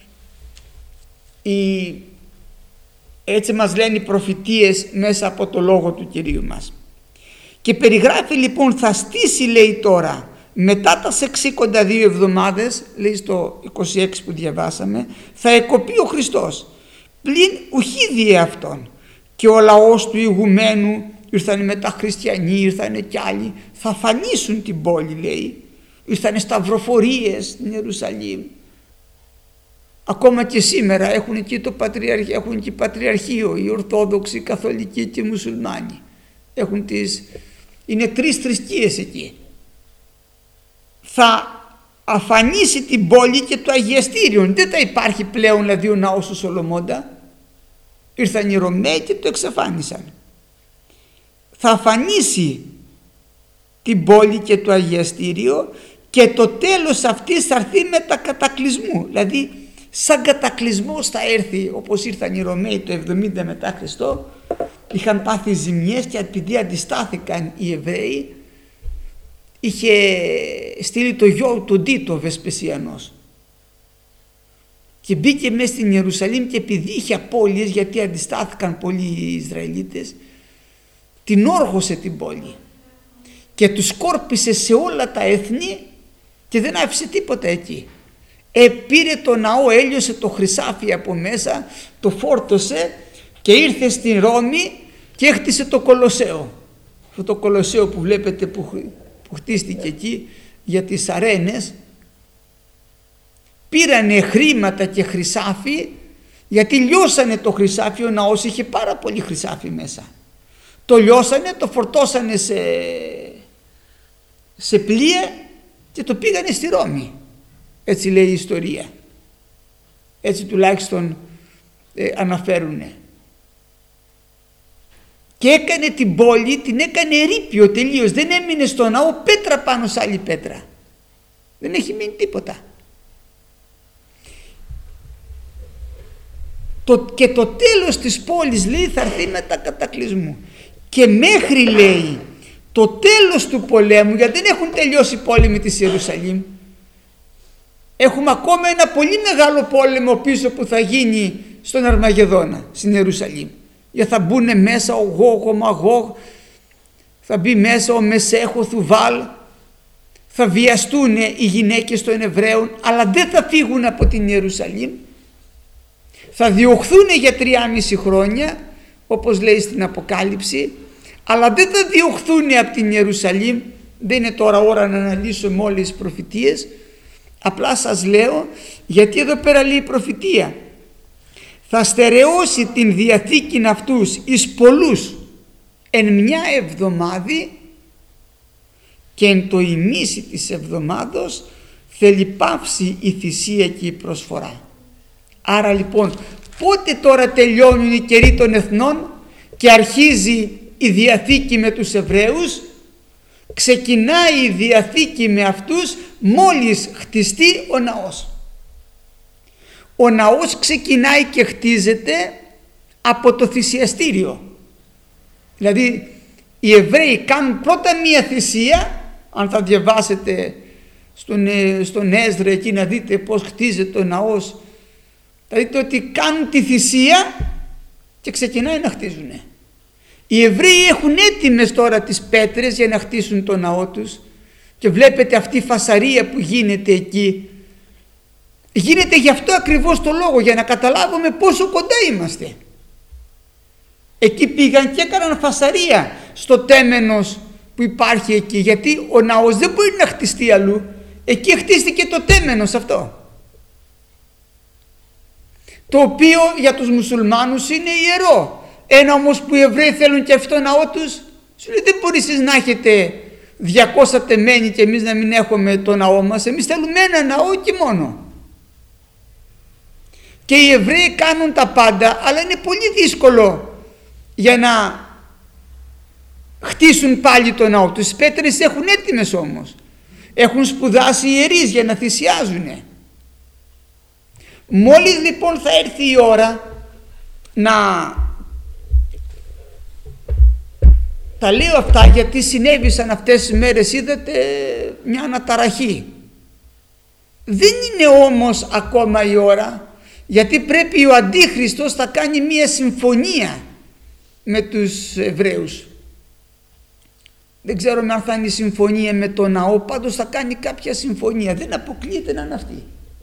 S1: έτσι μας λένε οι προφητείες μέσα από το λόγο του Κυρίου μας. Και περιγράφει λοιπόν, θα στήσει, λέει τώρα, μετά τα 62 εβδομάδες, λέει στο 26 που διαβάσαμε, θα εκοπεί ο Χριστός, πλην ουχή διε αυτόν, και ο λαός του ηγουμένου, ήρθανε μετά χριστιανοί, ήρθανε κι άλλοι, θα φανίσουν την πόλη, λέει, ήρθανε σταυροφορίες στην Ιερουσαλήμ. Ακόμα και σήμερα έχουν εκεί έχουν και πατριαρχείο, οι Ορθόδοξοι, οι Καθολικοί και οι Μουσουλμάνοι. Είναι 3 θρησκείες εκεί. Θα αφανίσει την πόλη και το αγιαστήριο. Δεν θα υπάρχει πλέον δηλαδή ο ναός του Σολομώντα. Ήρθαν οι Ρωμαίοι και το εξαφάνισαν. Θα αφανίσει την πόλη και το αγιαστήριο και το τέλος αυτής θα έρθει με τα κατακλυσμού. Δηλαδή σαν κατακλυσμός θα έρθει, όπως ήρθαν οι Ρωμαίοι το 70 μετά Χριστό, είχαν πάθει ζημιές και επειδή αντιστάθηκαν οι Εβραίοι, είχε στείλει το γιο του Τίτο ο Βεσπασιανός και μπήκε μέσα στην Ιερουσαλήμ και επειδή είχε απώλειες, γιατί αντιστάθηκαν πολλοί οι Ισραηλίτες, την όργωσε την πόλη και τους σκόρπισε σε όλα τα έθνη και δεν άφησε τίποτα εκεί. Πήρε το ναό, έλειωσε το χρυσάφι από μέσα, το φόρτωσε και ήρθε στην Ρώμη και έχτισε το Κολοσσέο. Αυτό το Κολοσσέο που βλέπετε που χτίστηκε εκεί για τις αρένες, πήρανε χρήματα και χρυσάφι, γιατί λιώσανε το χρυσάφι, ο ναός είχε πάρα πολύ χρυσάφι μέσα. Το λιώσανε, το φορτώσανε σε πλοία και το πήγανε στη Ρώμη. Έτσι λέει η ιστορία. Έτσι τουλάχιστον αναφέρουνε. Και έκανε την πόλη, την έκανε ερείπιο τελείως. Δεν έμεινε στο ναό πέτρα πάνω σε άλλη πέτρα. Δεν έχει μείνει τίποτα. Και το τέλος της πόλης, λέει, θα έρθει με τα κατακλυσμού. Και μέχρι, λέει, το τέλος του πολέμου, γιατί δεν έχουν τελειώσει οι πόλεμοι της Ιερουσαλήμ, έχουμε ακόμα ένα πολύ μεγάλο πόλεμο πίσω που θα γίνει στον Αρμαγεδόνα, στην Ιερουσαλήμ. Γιατί θα μπουν μέσα ο Γόγ, ο Μαγόγ, θα μπει μέσα ο Μεσέχ, ο Θουβάλ, θα βιαστούν οι γυναίκες των Εβραίων, αλλά δεν θα φύγουν από την Ιερουσαλήμ. Θα διωχθούν για 3,5 χρόνια, όπως λέει στην Αποκάλυψη, αλλά δεν θα διωχθούν από την Ιερουσαλήμ. Δεν είναι τώρα ώρα να αναλύσουμε όλες τις προφητείες. Απλά σας λέω, γιατί εδώ πέρα λέει η προφητεία. Θα στερεώσει την διαθήκην αυτούς εις πολλούς εν μια εβδομάδη και εν το ημίσι της εβδομάδος θέλει πάυσει η θυσία και η προσφορά. Άρα λοιπόν πότε τώρα τελειώνουν οι καιροί των εθνών και αρχίζει η διαθήκη με τους Εβραίους? Ξεκινάει η διαθήκη με αυτούς μόλις χτιστεί ο ναός. Ο ναός ξεκινάει και χτίζεται από το θυσιαστήριο. Δηλαδή οι Εβραίοι κάνουν πρώτα μία θυσία, αν θα διαβάσετε στον Έσδρα εκεί να δείτε πώς χτίζεται ο ναός, θα δείτε ότι κάνουν τη θυσία και ξεκινάει να χτίζουν. Οι Εβραίοι έχουν έτοιμες τώρα τις πέτρες για να χτίσουν το ναό τους και βλέπετε αυτή η φασαρία που γίνεται εκεί. Γίνεται γι' αυτό ακριβώς το λόγο, για να καταλάβουμε πόσο κοντά είμαστε. Εκεί πήγαν και έκαναν φασαρία στο τέμενος που υπάρχει εκεί, γιατί ο ναός δεν μπορεί να χτιστεί αλλού. Εκεί χτίστηκε το τέμενος αυτό, το οποίο για τους μουσουλμάνους είναι ιερό. Ένα όμως που οι Εβραίοι θέλουν και αυτό ναό τους, σου λέει δεν μπορεί εσείς να έχετε 200 τεμένοι και εμείς να μην έχουμε το ναό μας. Εμείς θέλουμε ένα ναό και μόνο. Και οι Εβραίοι κάνουν τα πάντα, αλλά είναι πολύ δύσκολο για να χτίσουν πάλι το ναό τους. Τις πέτρες έχουν έτοιμες όμως. Έχουν σπουδάσει οι ιερείς για να θυσιάζουν. Μόλις λοιπόν θα έρθει η ώρα να τα λέω αυτά, γιατί συνέβησαν αυτές τις μέρες, είδατε, μια αναταραχή. Δεν είναι όμως ακόμα η ώρα, γιατί πρέπει ο Αντίχριστος θα κάνει μια συμφωνία με τους Εβραίους. Δεν ξέρω αν θα είναι η συμφωνία με τον ναό, πάντως θα κάνει κάποια συμφωνία, δεν αποκλείεται να είναι αυτή.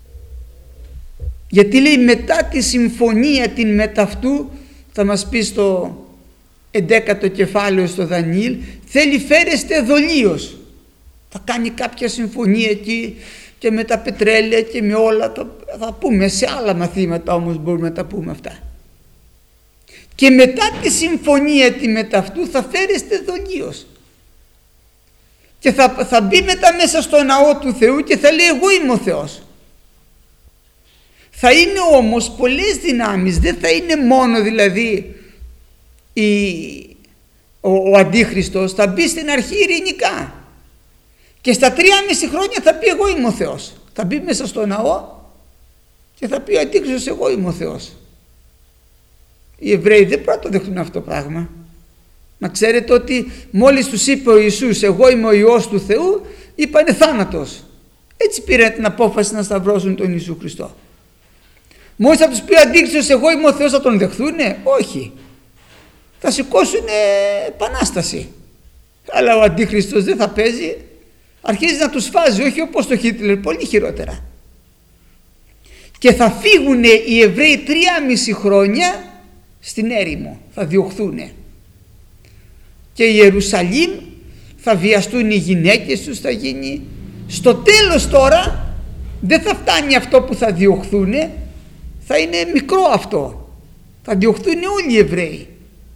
S1: Γιατί λέει μετά τη συμφωνία την μεταυτού, θα μας πει στο 11ο κεφάλαιο στο Δανιήλ, θέλει φέρεστε δολίως. Θα κάνει κάποια συμφωνία εκεί και με τα πετρέλαια και με όλα, θα πούμε σε άλλα μαθήματα, όμως μπορούμε να τα πούμε αυτά. Και μετά τη συμφωνία τη μεταυτού θα φέρεστε δολίως. Και θα μπει μετά μέσα στο ναό του Θεού και θα λέει εγώ είμαι ο Θεός. Θα είναι όμως πολλές δυνάμεις, δεν θα είναι μόνο δηλαδή ο Αντίχριστος, θα μπει στην αρχή ειρηνικά και στα 3,5 χρόνια θα πει εγώ είμαι ο Θεός. Θα μπει μέσα στο ναό και θα πει ο Αντίχριστος εγώ είμαι ο Θεός. Οι Εβραίοι δεν πρέπει να το δεχτούν αυτό το πράγμα. Να ξέρετε ότι μόλις τους είπε ο Ιησούς εγώ είμαι ο Υιός του Θεού, είπανε θάνατος. Έτσι πήραν την απόφαση να σταυρώσουν τον Ιησού Χριστό. Μόλις θα τους πει ο Αντίχριστος εγώ είμαι ο Θεός, θα τον δεχθούνε? Όχι. Θα σηκώσουν επανάσταση. Αλλά ο Αντίχριστος δεν θα παίζει. Αρχίζει να τους φάζει, όχι όπως το Χίτλερ, πολύ χειρότερα. Και θα φύγουν οι Εβραίοι 3,5 χρόνια στην έρημο, θα διωχθούν. Και η Ιερουσαλήμ θα βιαστούν οι γυναίκες τους, θα γίνει. Στο τέλος τώρα δεν θα φτάνει αυτό που θα διωχθούν, θα είναι μικρό αυτό. Θα διωχθούν όλοι οι Εβραίοι.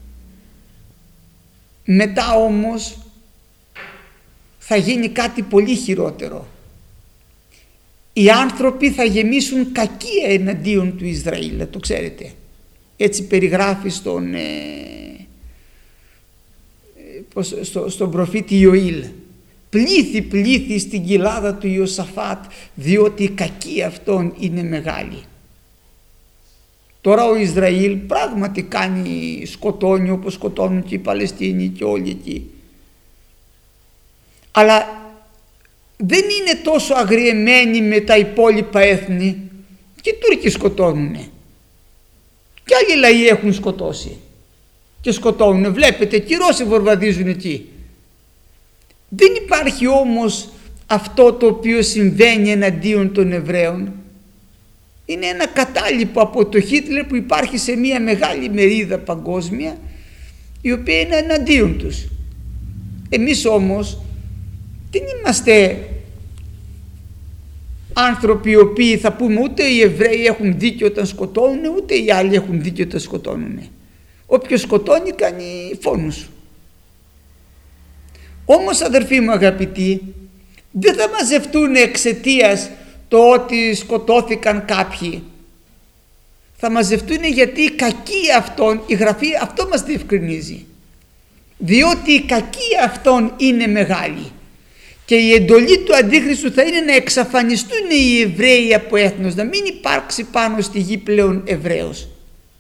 S1: Μετά όμως θα γίνει κάτι πολύ χειρότερο. Οι άνθρωποι θα γεμίσουν κακία εναντίον του Ισραήλ, το ξέρετε. Έτσι περιγράφει στον προφήτη Ιωήλ. Πλήθη στην κοιλάδα του Ιωσαφάτ, διότι η κακία αυτών είναι μεγάλη. Τώρα ο Ισραήλ πράγματι κάνει σκοτώνει όπως σκοτώνουν και οι Παλαιστίνοι και όλοι εκεί. Αλλά δεν είναι τόσο αγριεμένοι με τα υπόλοιπα έθνη. Και οι Τούρκοι σκοτώνουνε. Και άλλοι λαοί έχουν σκοτώσει. Και σκοτώνουνε. Βλέπετε και οι Ρώσοι βορβαδίζουν εκεί. Δεν υπάρχει όμως αυτό το οποίο συμβαίνει εναντίον των Εβραίων. Είναι ένα κατάλοιπο από το Χίτλερ που υπάρχει σε μια μεγάλη μερίδα παγκόσμια η οποία είναι εναντίον τους. Εμείς όμως δεν είμαστε άνθρωποι οι οποίοι θα πούμε ούτε οι Εβραίοι έχουν δίκιο όταν σκοτώνουν, ούτε οι άλλοι έχουν δίκιο όταν σκοτώνουν. Όποιος σκοτώνει κάνει φόνους. Όμως αδερφοί μου αγαπητοί, δεν θα μαζευτούν εξαιτίας το ότι σκοτώθηκαν κάποιοι. Θα μαζευτούν γιατί η κακία αυτών, η Γραφή αυτό μας διευκρινίζει. Διότι η κακία αυτών είναι μεγάλη. Και η εντολή του Αντίχριστου θα είναι να εξαφανιστούν οι Εβραίοι από έθνος, να μην υπάρξει πάνω στη γη πλέον Εβραίος.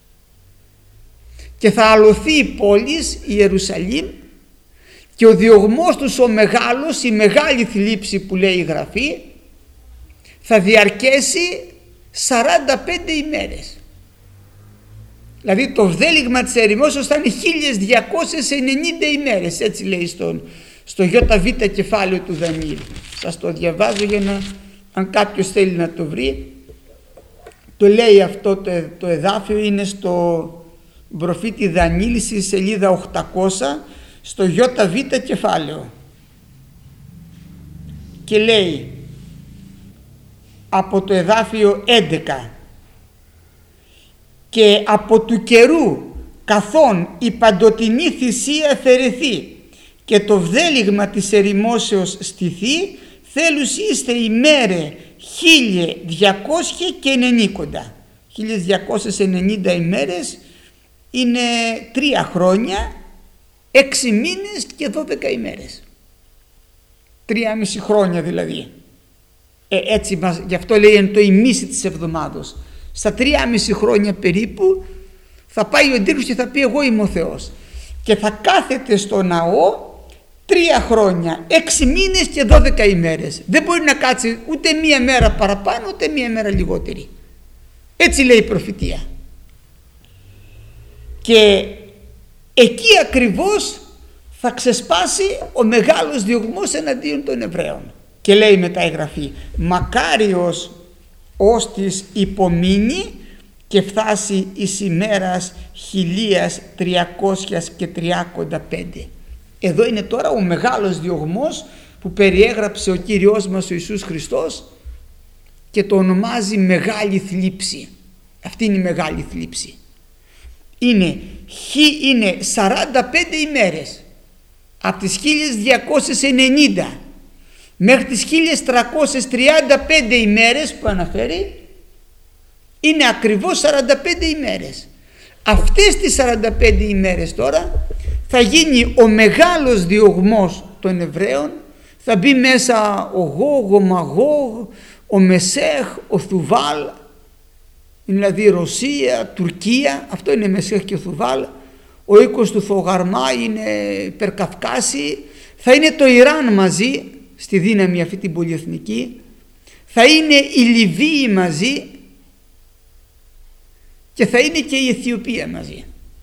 S1: Και θα αλωθεί η πόλης, η Ιερουσαλήμ, και ο διωγμός τους ο μεγάλος, η μεγάλη θλίψη που λέει η Γραφή, θα διαρκέσει 45 ημέρες. Δηλαδή το βδέλιγμα της ερημόσεως θα είναι 1290 ημέρες, έτσι λέει στο ΙΒ κεφάλαιο του Δανιήλ. Σας το διαβάζω για να, αν κάποιος θέλει να το βρει, το λέει αυτό το εδάφιο, είναι στο προφήτη Δανιήλ στη σελίδα 800 στο ΙΒ κεφάλαιο και λέει από το εδάφιο 11 και από του καιρού καθόν η παντοτινή θυσία αφαιρεθεί και το βδέλιγμα της ερημόσεως στηθεί, θέλους είστε ημέρε 1290. 1290 ημέρες είναι 3 χρόνια, 6 μήνες και 12 ημέρες. 3,5 χρόνια δηλαδή. Έτσι γι' αυτό λέει είναι το ημίση της εβδομάδος. Στα 3,5 χρόνια περίπου θα πάει ο Αντίχρηστος και θα πει εγώ είμαι ο Θεός. Και θα κάθεται στο ναό 3 χρόνια, 6 μήνες και 12 ημέρες. Δεν μπορεί να κάτσει ούτε μία μέρα παραπάνω ούτε μία μέρα λιγότερη. Έτσι λέει η προφητεία. Και εκεί ακριβώς θα ξεσπάσει ο μεγάλος διωγμός εναντίον των Εβραίων. Και λέει μετά η Γραφή, μακάριος ώστις υπομείνει και φτάσει εις ημέρας 1335. Εδώ είναι τώρα ο μεγάλος διωγμός που περιέγραψε ο Κύριος μας ο Ιησούς Χριστός και το ονομάζει μεγάλη θλίψη. Αυτή είναι η μεγάλη θλίψη. Είναι 45 ημέρες από τις 1290 μέχρι τις 1335 ημέρες που αναφέρει, είναι ακριβώς 45 ημέρες. Αυτές τις 45 ημέρες τώρα θα γίνει ο μεγάλος διωγμός των Εβραίων, θα μπει μέσα ο Γόγ, ο Μαγόγ, ο Μεσέχ, ο Θουβάλ, δηλαδή Ρωσία, Τουρκία, αυτό είναι Μεσέχ και ο Θουβάλ, ο οίκος του Θογαρμά είναι Περκαυκάση, θα είναι το Ιράν μαζί στη δύναμη αυτή την πολυεθνική, θα είναι η Λιβύη μαζί και θα είναι και η Αιθιοπία μαζί.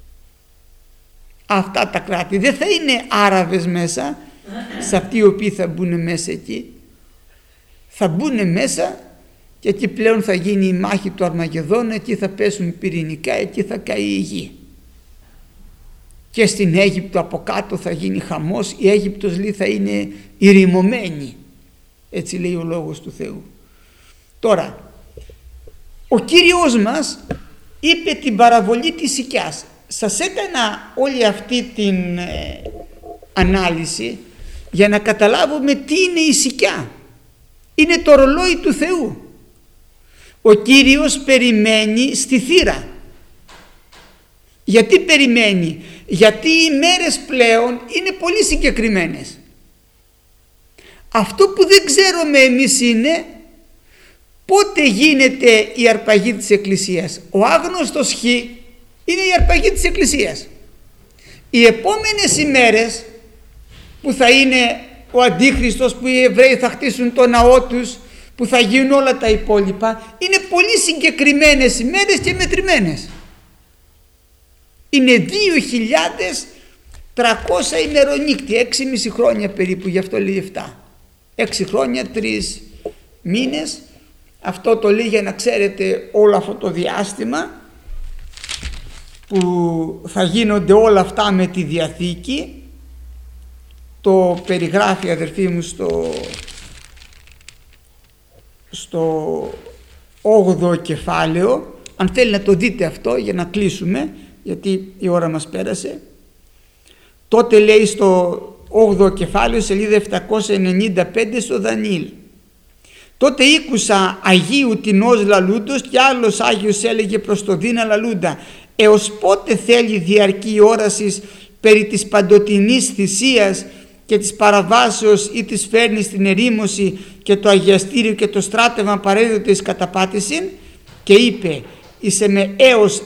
S1: Αυτά τα κράτη δεν θα είναι Άραβες μέσα, σε αυτοί οι οποίοι θα μπουν μέσα εκεί, θα μπουν μέσα και εκεί πλέον θα γίνει η μάχη του Αρμαγεδόνα, εκεί θα πέσουν πυρηνικά, εκεί θα καεί η γη. Και στην Αίγυπτο από κάτω θα γίνει χαμός, η Αίγυπτος λέει θα είναι ηρημωμένη, έτσι λέει ο Λόγος του Θεού. Τώρα, ο Κύριος μας είπε την παραβολή της σικιάς. Σας έκανα όλη αυτή την ανάλυση για να καταλάβουμε τι είναι η σικιά. Είναι το ρολόι του Θεού. Ο Κύριος περιμένει στη θύρα. Γιατί περιμένει? Γιατί οι μέρες πλέον είναι πολύ συγκεκριμένες. Αυτό που δεν ξέρουμε εμείς είναι πότε γίνεται η αρπαγή της Εκκλησίας. Ο άγνωστος Χ είναι η αρπαγή της Εκκλησίας. Οι επόμενες ημέρες που θα είναι ο Αντίχριστος, που οι Εβραίοι θα χτίσουν το ναό τους, που θα γίνουν όλα τα υπόλοιπα, είναι πολύ συγκεκριμένες ημέρες και μετρημένες. Είναι 2.300 ημερονύκτη, 6,5 χρόνια περίπου, γι' αυτό λέει 7. 6 χρόνια, 3 μήνες, αυτό το λέει για να ξέρετε όλο αυτό το διάστημα που θα γίνονται όλα αυτά με τη Διαθήκη. Το περιγράφει αδερφοί μου στο 8ο κεφάλαιο, αν θέλει να το δείτε αυτό για να κλείσουμε, γιατί η ώρα μας πέρασε. Τότε λέει στο 8ο κεφάλαιο, σελίδα 795, στο Δανιήλ, τότε ήκουσα Αγίου τινός λαλούντος και άλλος Άγιος έλεγε προς το Δίνα λαλούντα, έως πότε θέλει διαρκή η όρασης περί της παντοτινής θυσίας και της παραβάσεως ή της φέρνει στην ερήμωση και το αγιαστήριο και το στράτευμα παρέδεται εις καταπάτησιν? Και είπε, είσαι με έως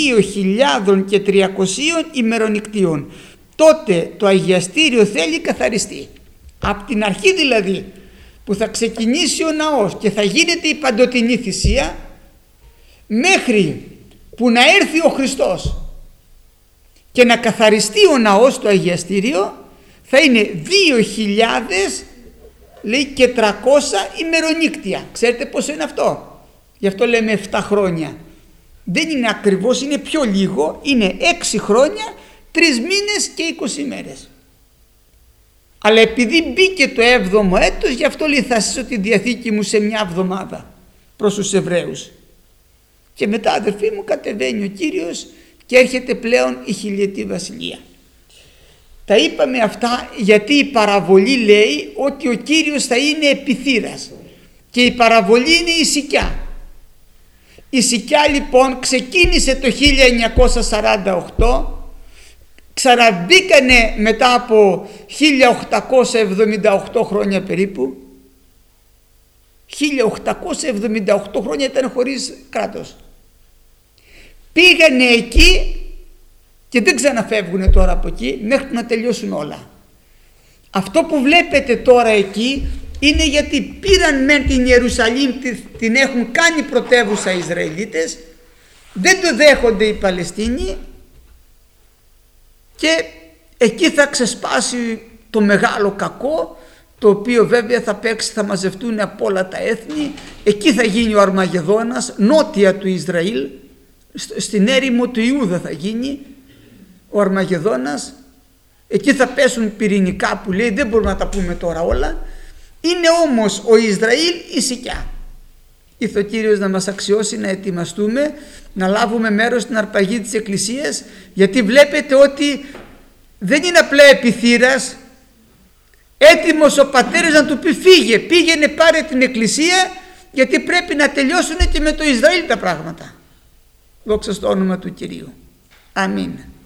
S1: 2.300 ημερονικτίων. Τότε το αγιαστήριο θέλει καθαριστεί. Από την αρχή δηλαδή που θα ξεκινήσει ο ναός και θα γίνεται η παντοτινή θυσία, μέχρι που να έρθει ο Χριστός και να καθαριστεί ο ναός, το αγιαστήριο, θα είναι 2.300 ημερονύκτια. Ξέρετε πόσο είναι αυτό? Γι' αυτό λέμε 7 χρόνια. Δεν είναι ακριβώς, είναι πιο λίγο, είναι 6 χρόνια, 3 μήνες και 20 ημέρες. Αλλά επειδή μπήκε το 7ο έτος, γι' αυτό λέει θα ζήσω τη Διαθήκη μου σε μια εβδομάδα προς τους Εβραίους. Και μετά αδερφοί μου κατεβαίνει ο Κύριος και έρχεται πλέον η χιλιετή βασιλεία. Τα είπαμε αυτά γιατί η παραβολή λέει ότι ο Κύριος θα είναι επιθύρας και η παραβολή είναι η σικιά. Η σικιά λοιπόν ξεκίνησε το 1948, ξαναμπήκανε μετά από 1878 χρόνια περίπου. 1878 χρόνια ήταν χωρίς κράτος. Πήγανε εκεί και δεν ξαναφεύγουν τώρα από εκεί μέχρι να τελειώσουν όλα. Αυτό που βλέπετε τώρα εκεί είναι γιατί πήραν μεν την Ιερουσαλήμ, την έχουν κάνει πρωτεύουσα οι Ισραηλίτες, δεν το δέχονται οι Παλαιστίνοι και εκεί θα ξεσπάσει το μεγάλο κακό, το οποίο βέβαια θα παίξει, θα μαζευτούν από όλα τα έθνη. Εκεί θα γίνει ο Αρμαγεδόνας, νότια του Ισραήλ, στην έρημο του Ιούδα θα γίνει ο Αρμαγεδόνας. Εκεί θα πέσουν πυρηνικά που λέει, δεν μπορούμε να τα πούμε τώρα όλα. Είναι όμως ο Ισραήλ η σικιά. Ήρθε ο Κύριος να μας αξιώσει να ετοιμαστούμε, να λάβουμε μέρος στην αρπαγή της Εκκλησίας, γιατί βλέπετε ότι δεν είναι απλά επιθύρας, έτοιμος ο πατέρας να του πει φύγε, πήγαινε πάρε την Εκκλησία, γιατί πρέπει να τελειώσουν και με το Ισραήλ τα πράγματα. Δόξα στο όνομα του Κυρίου. Αμήν.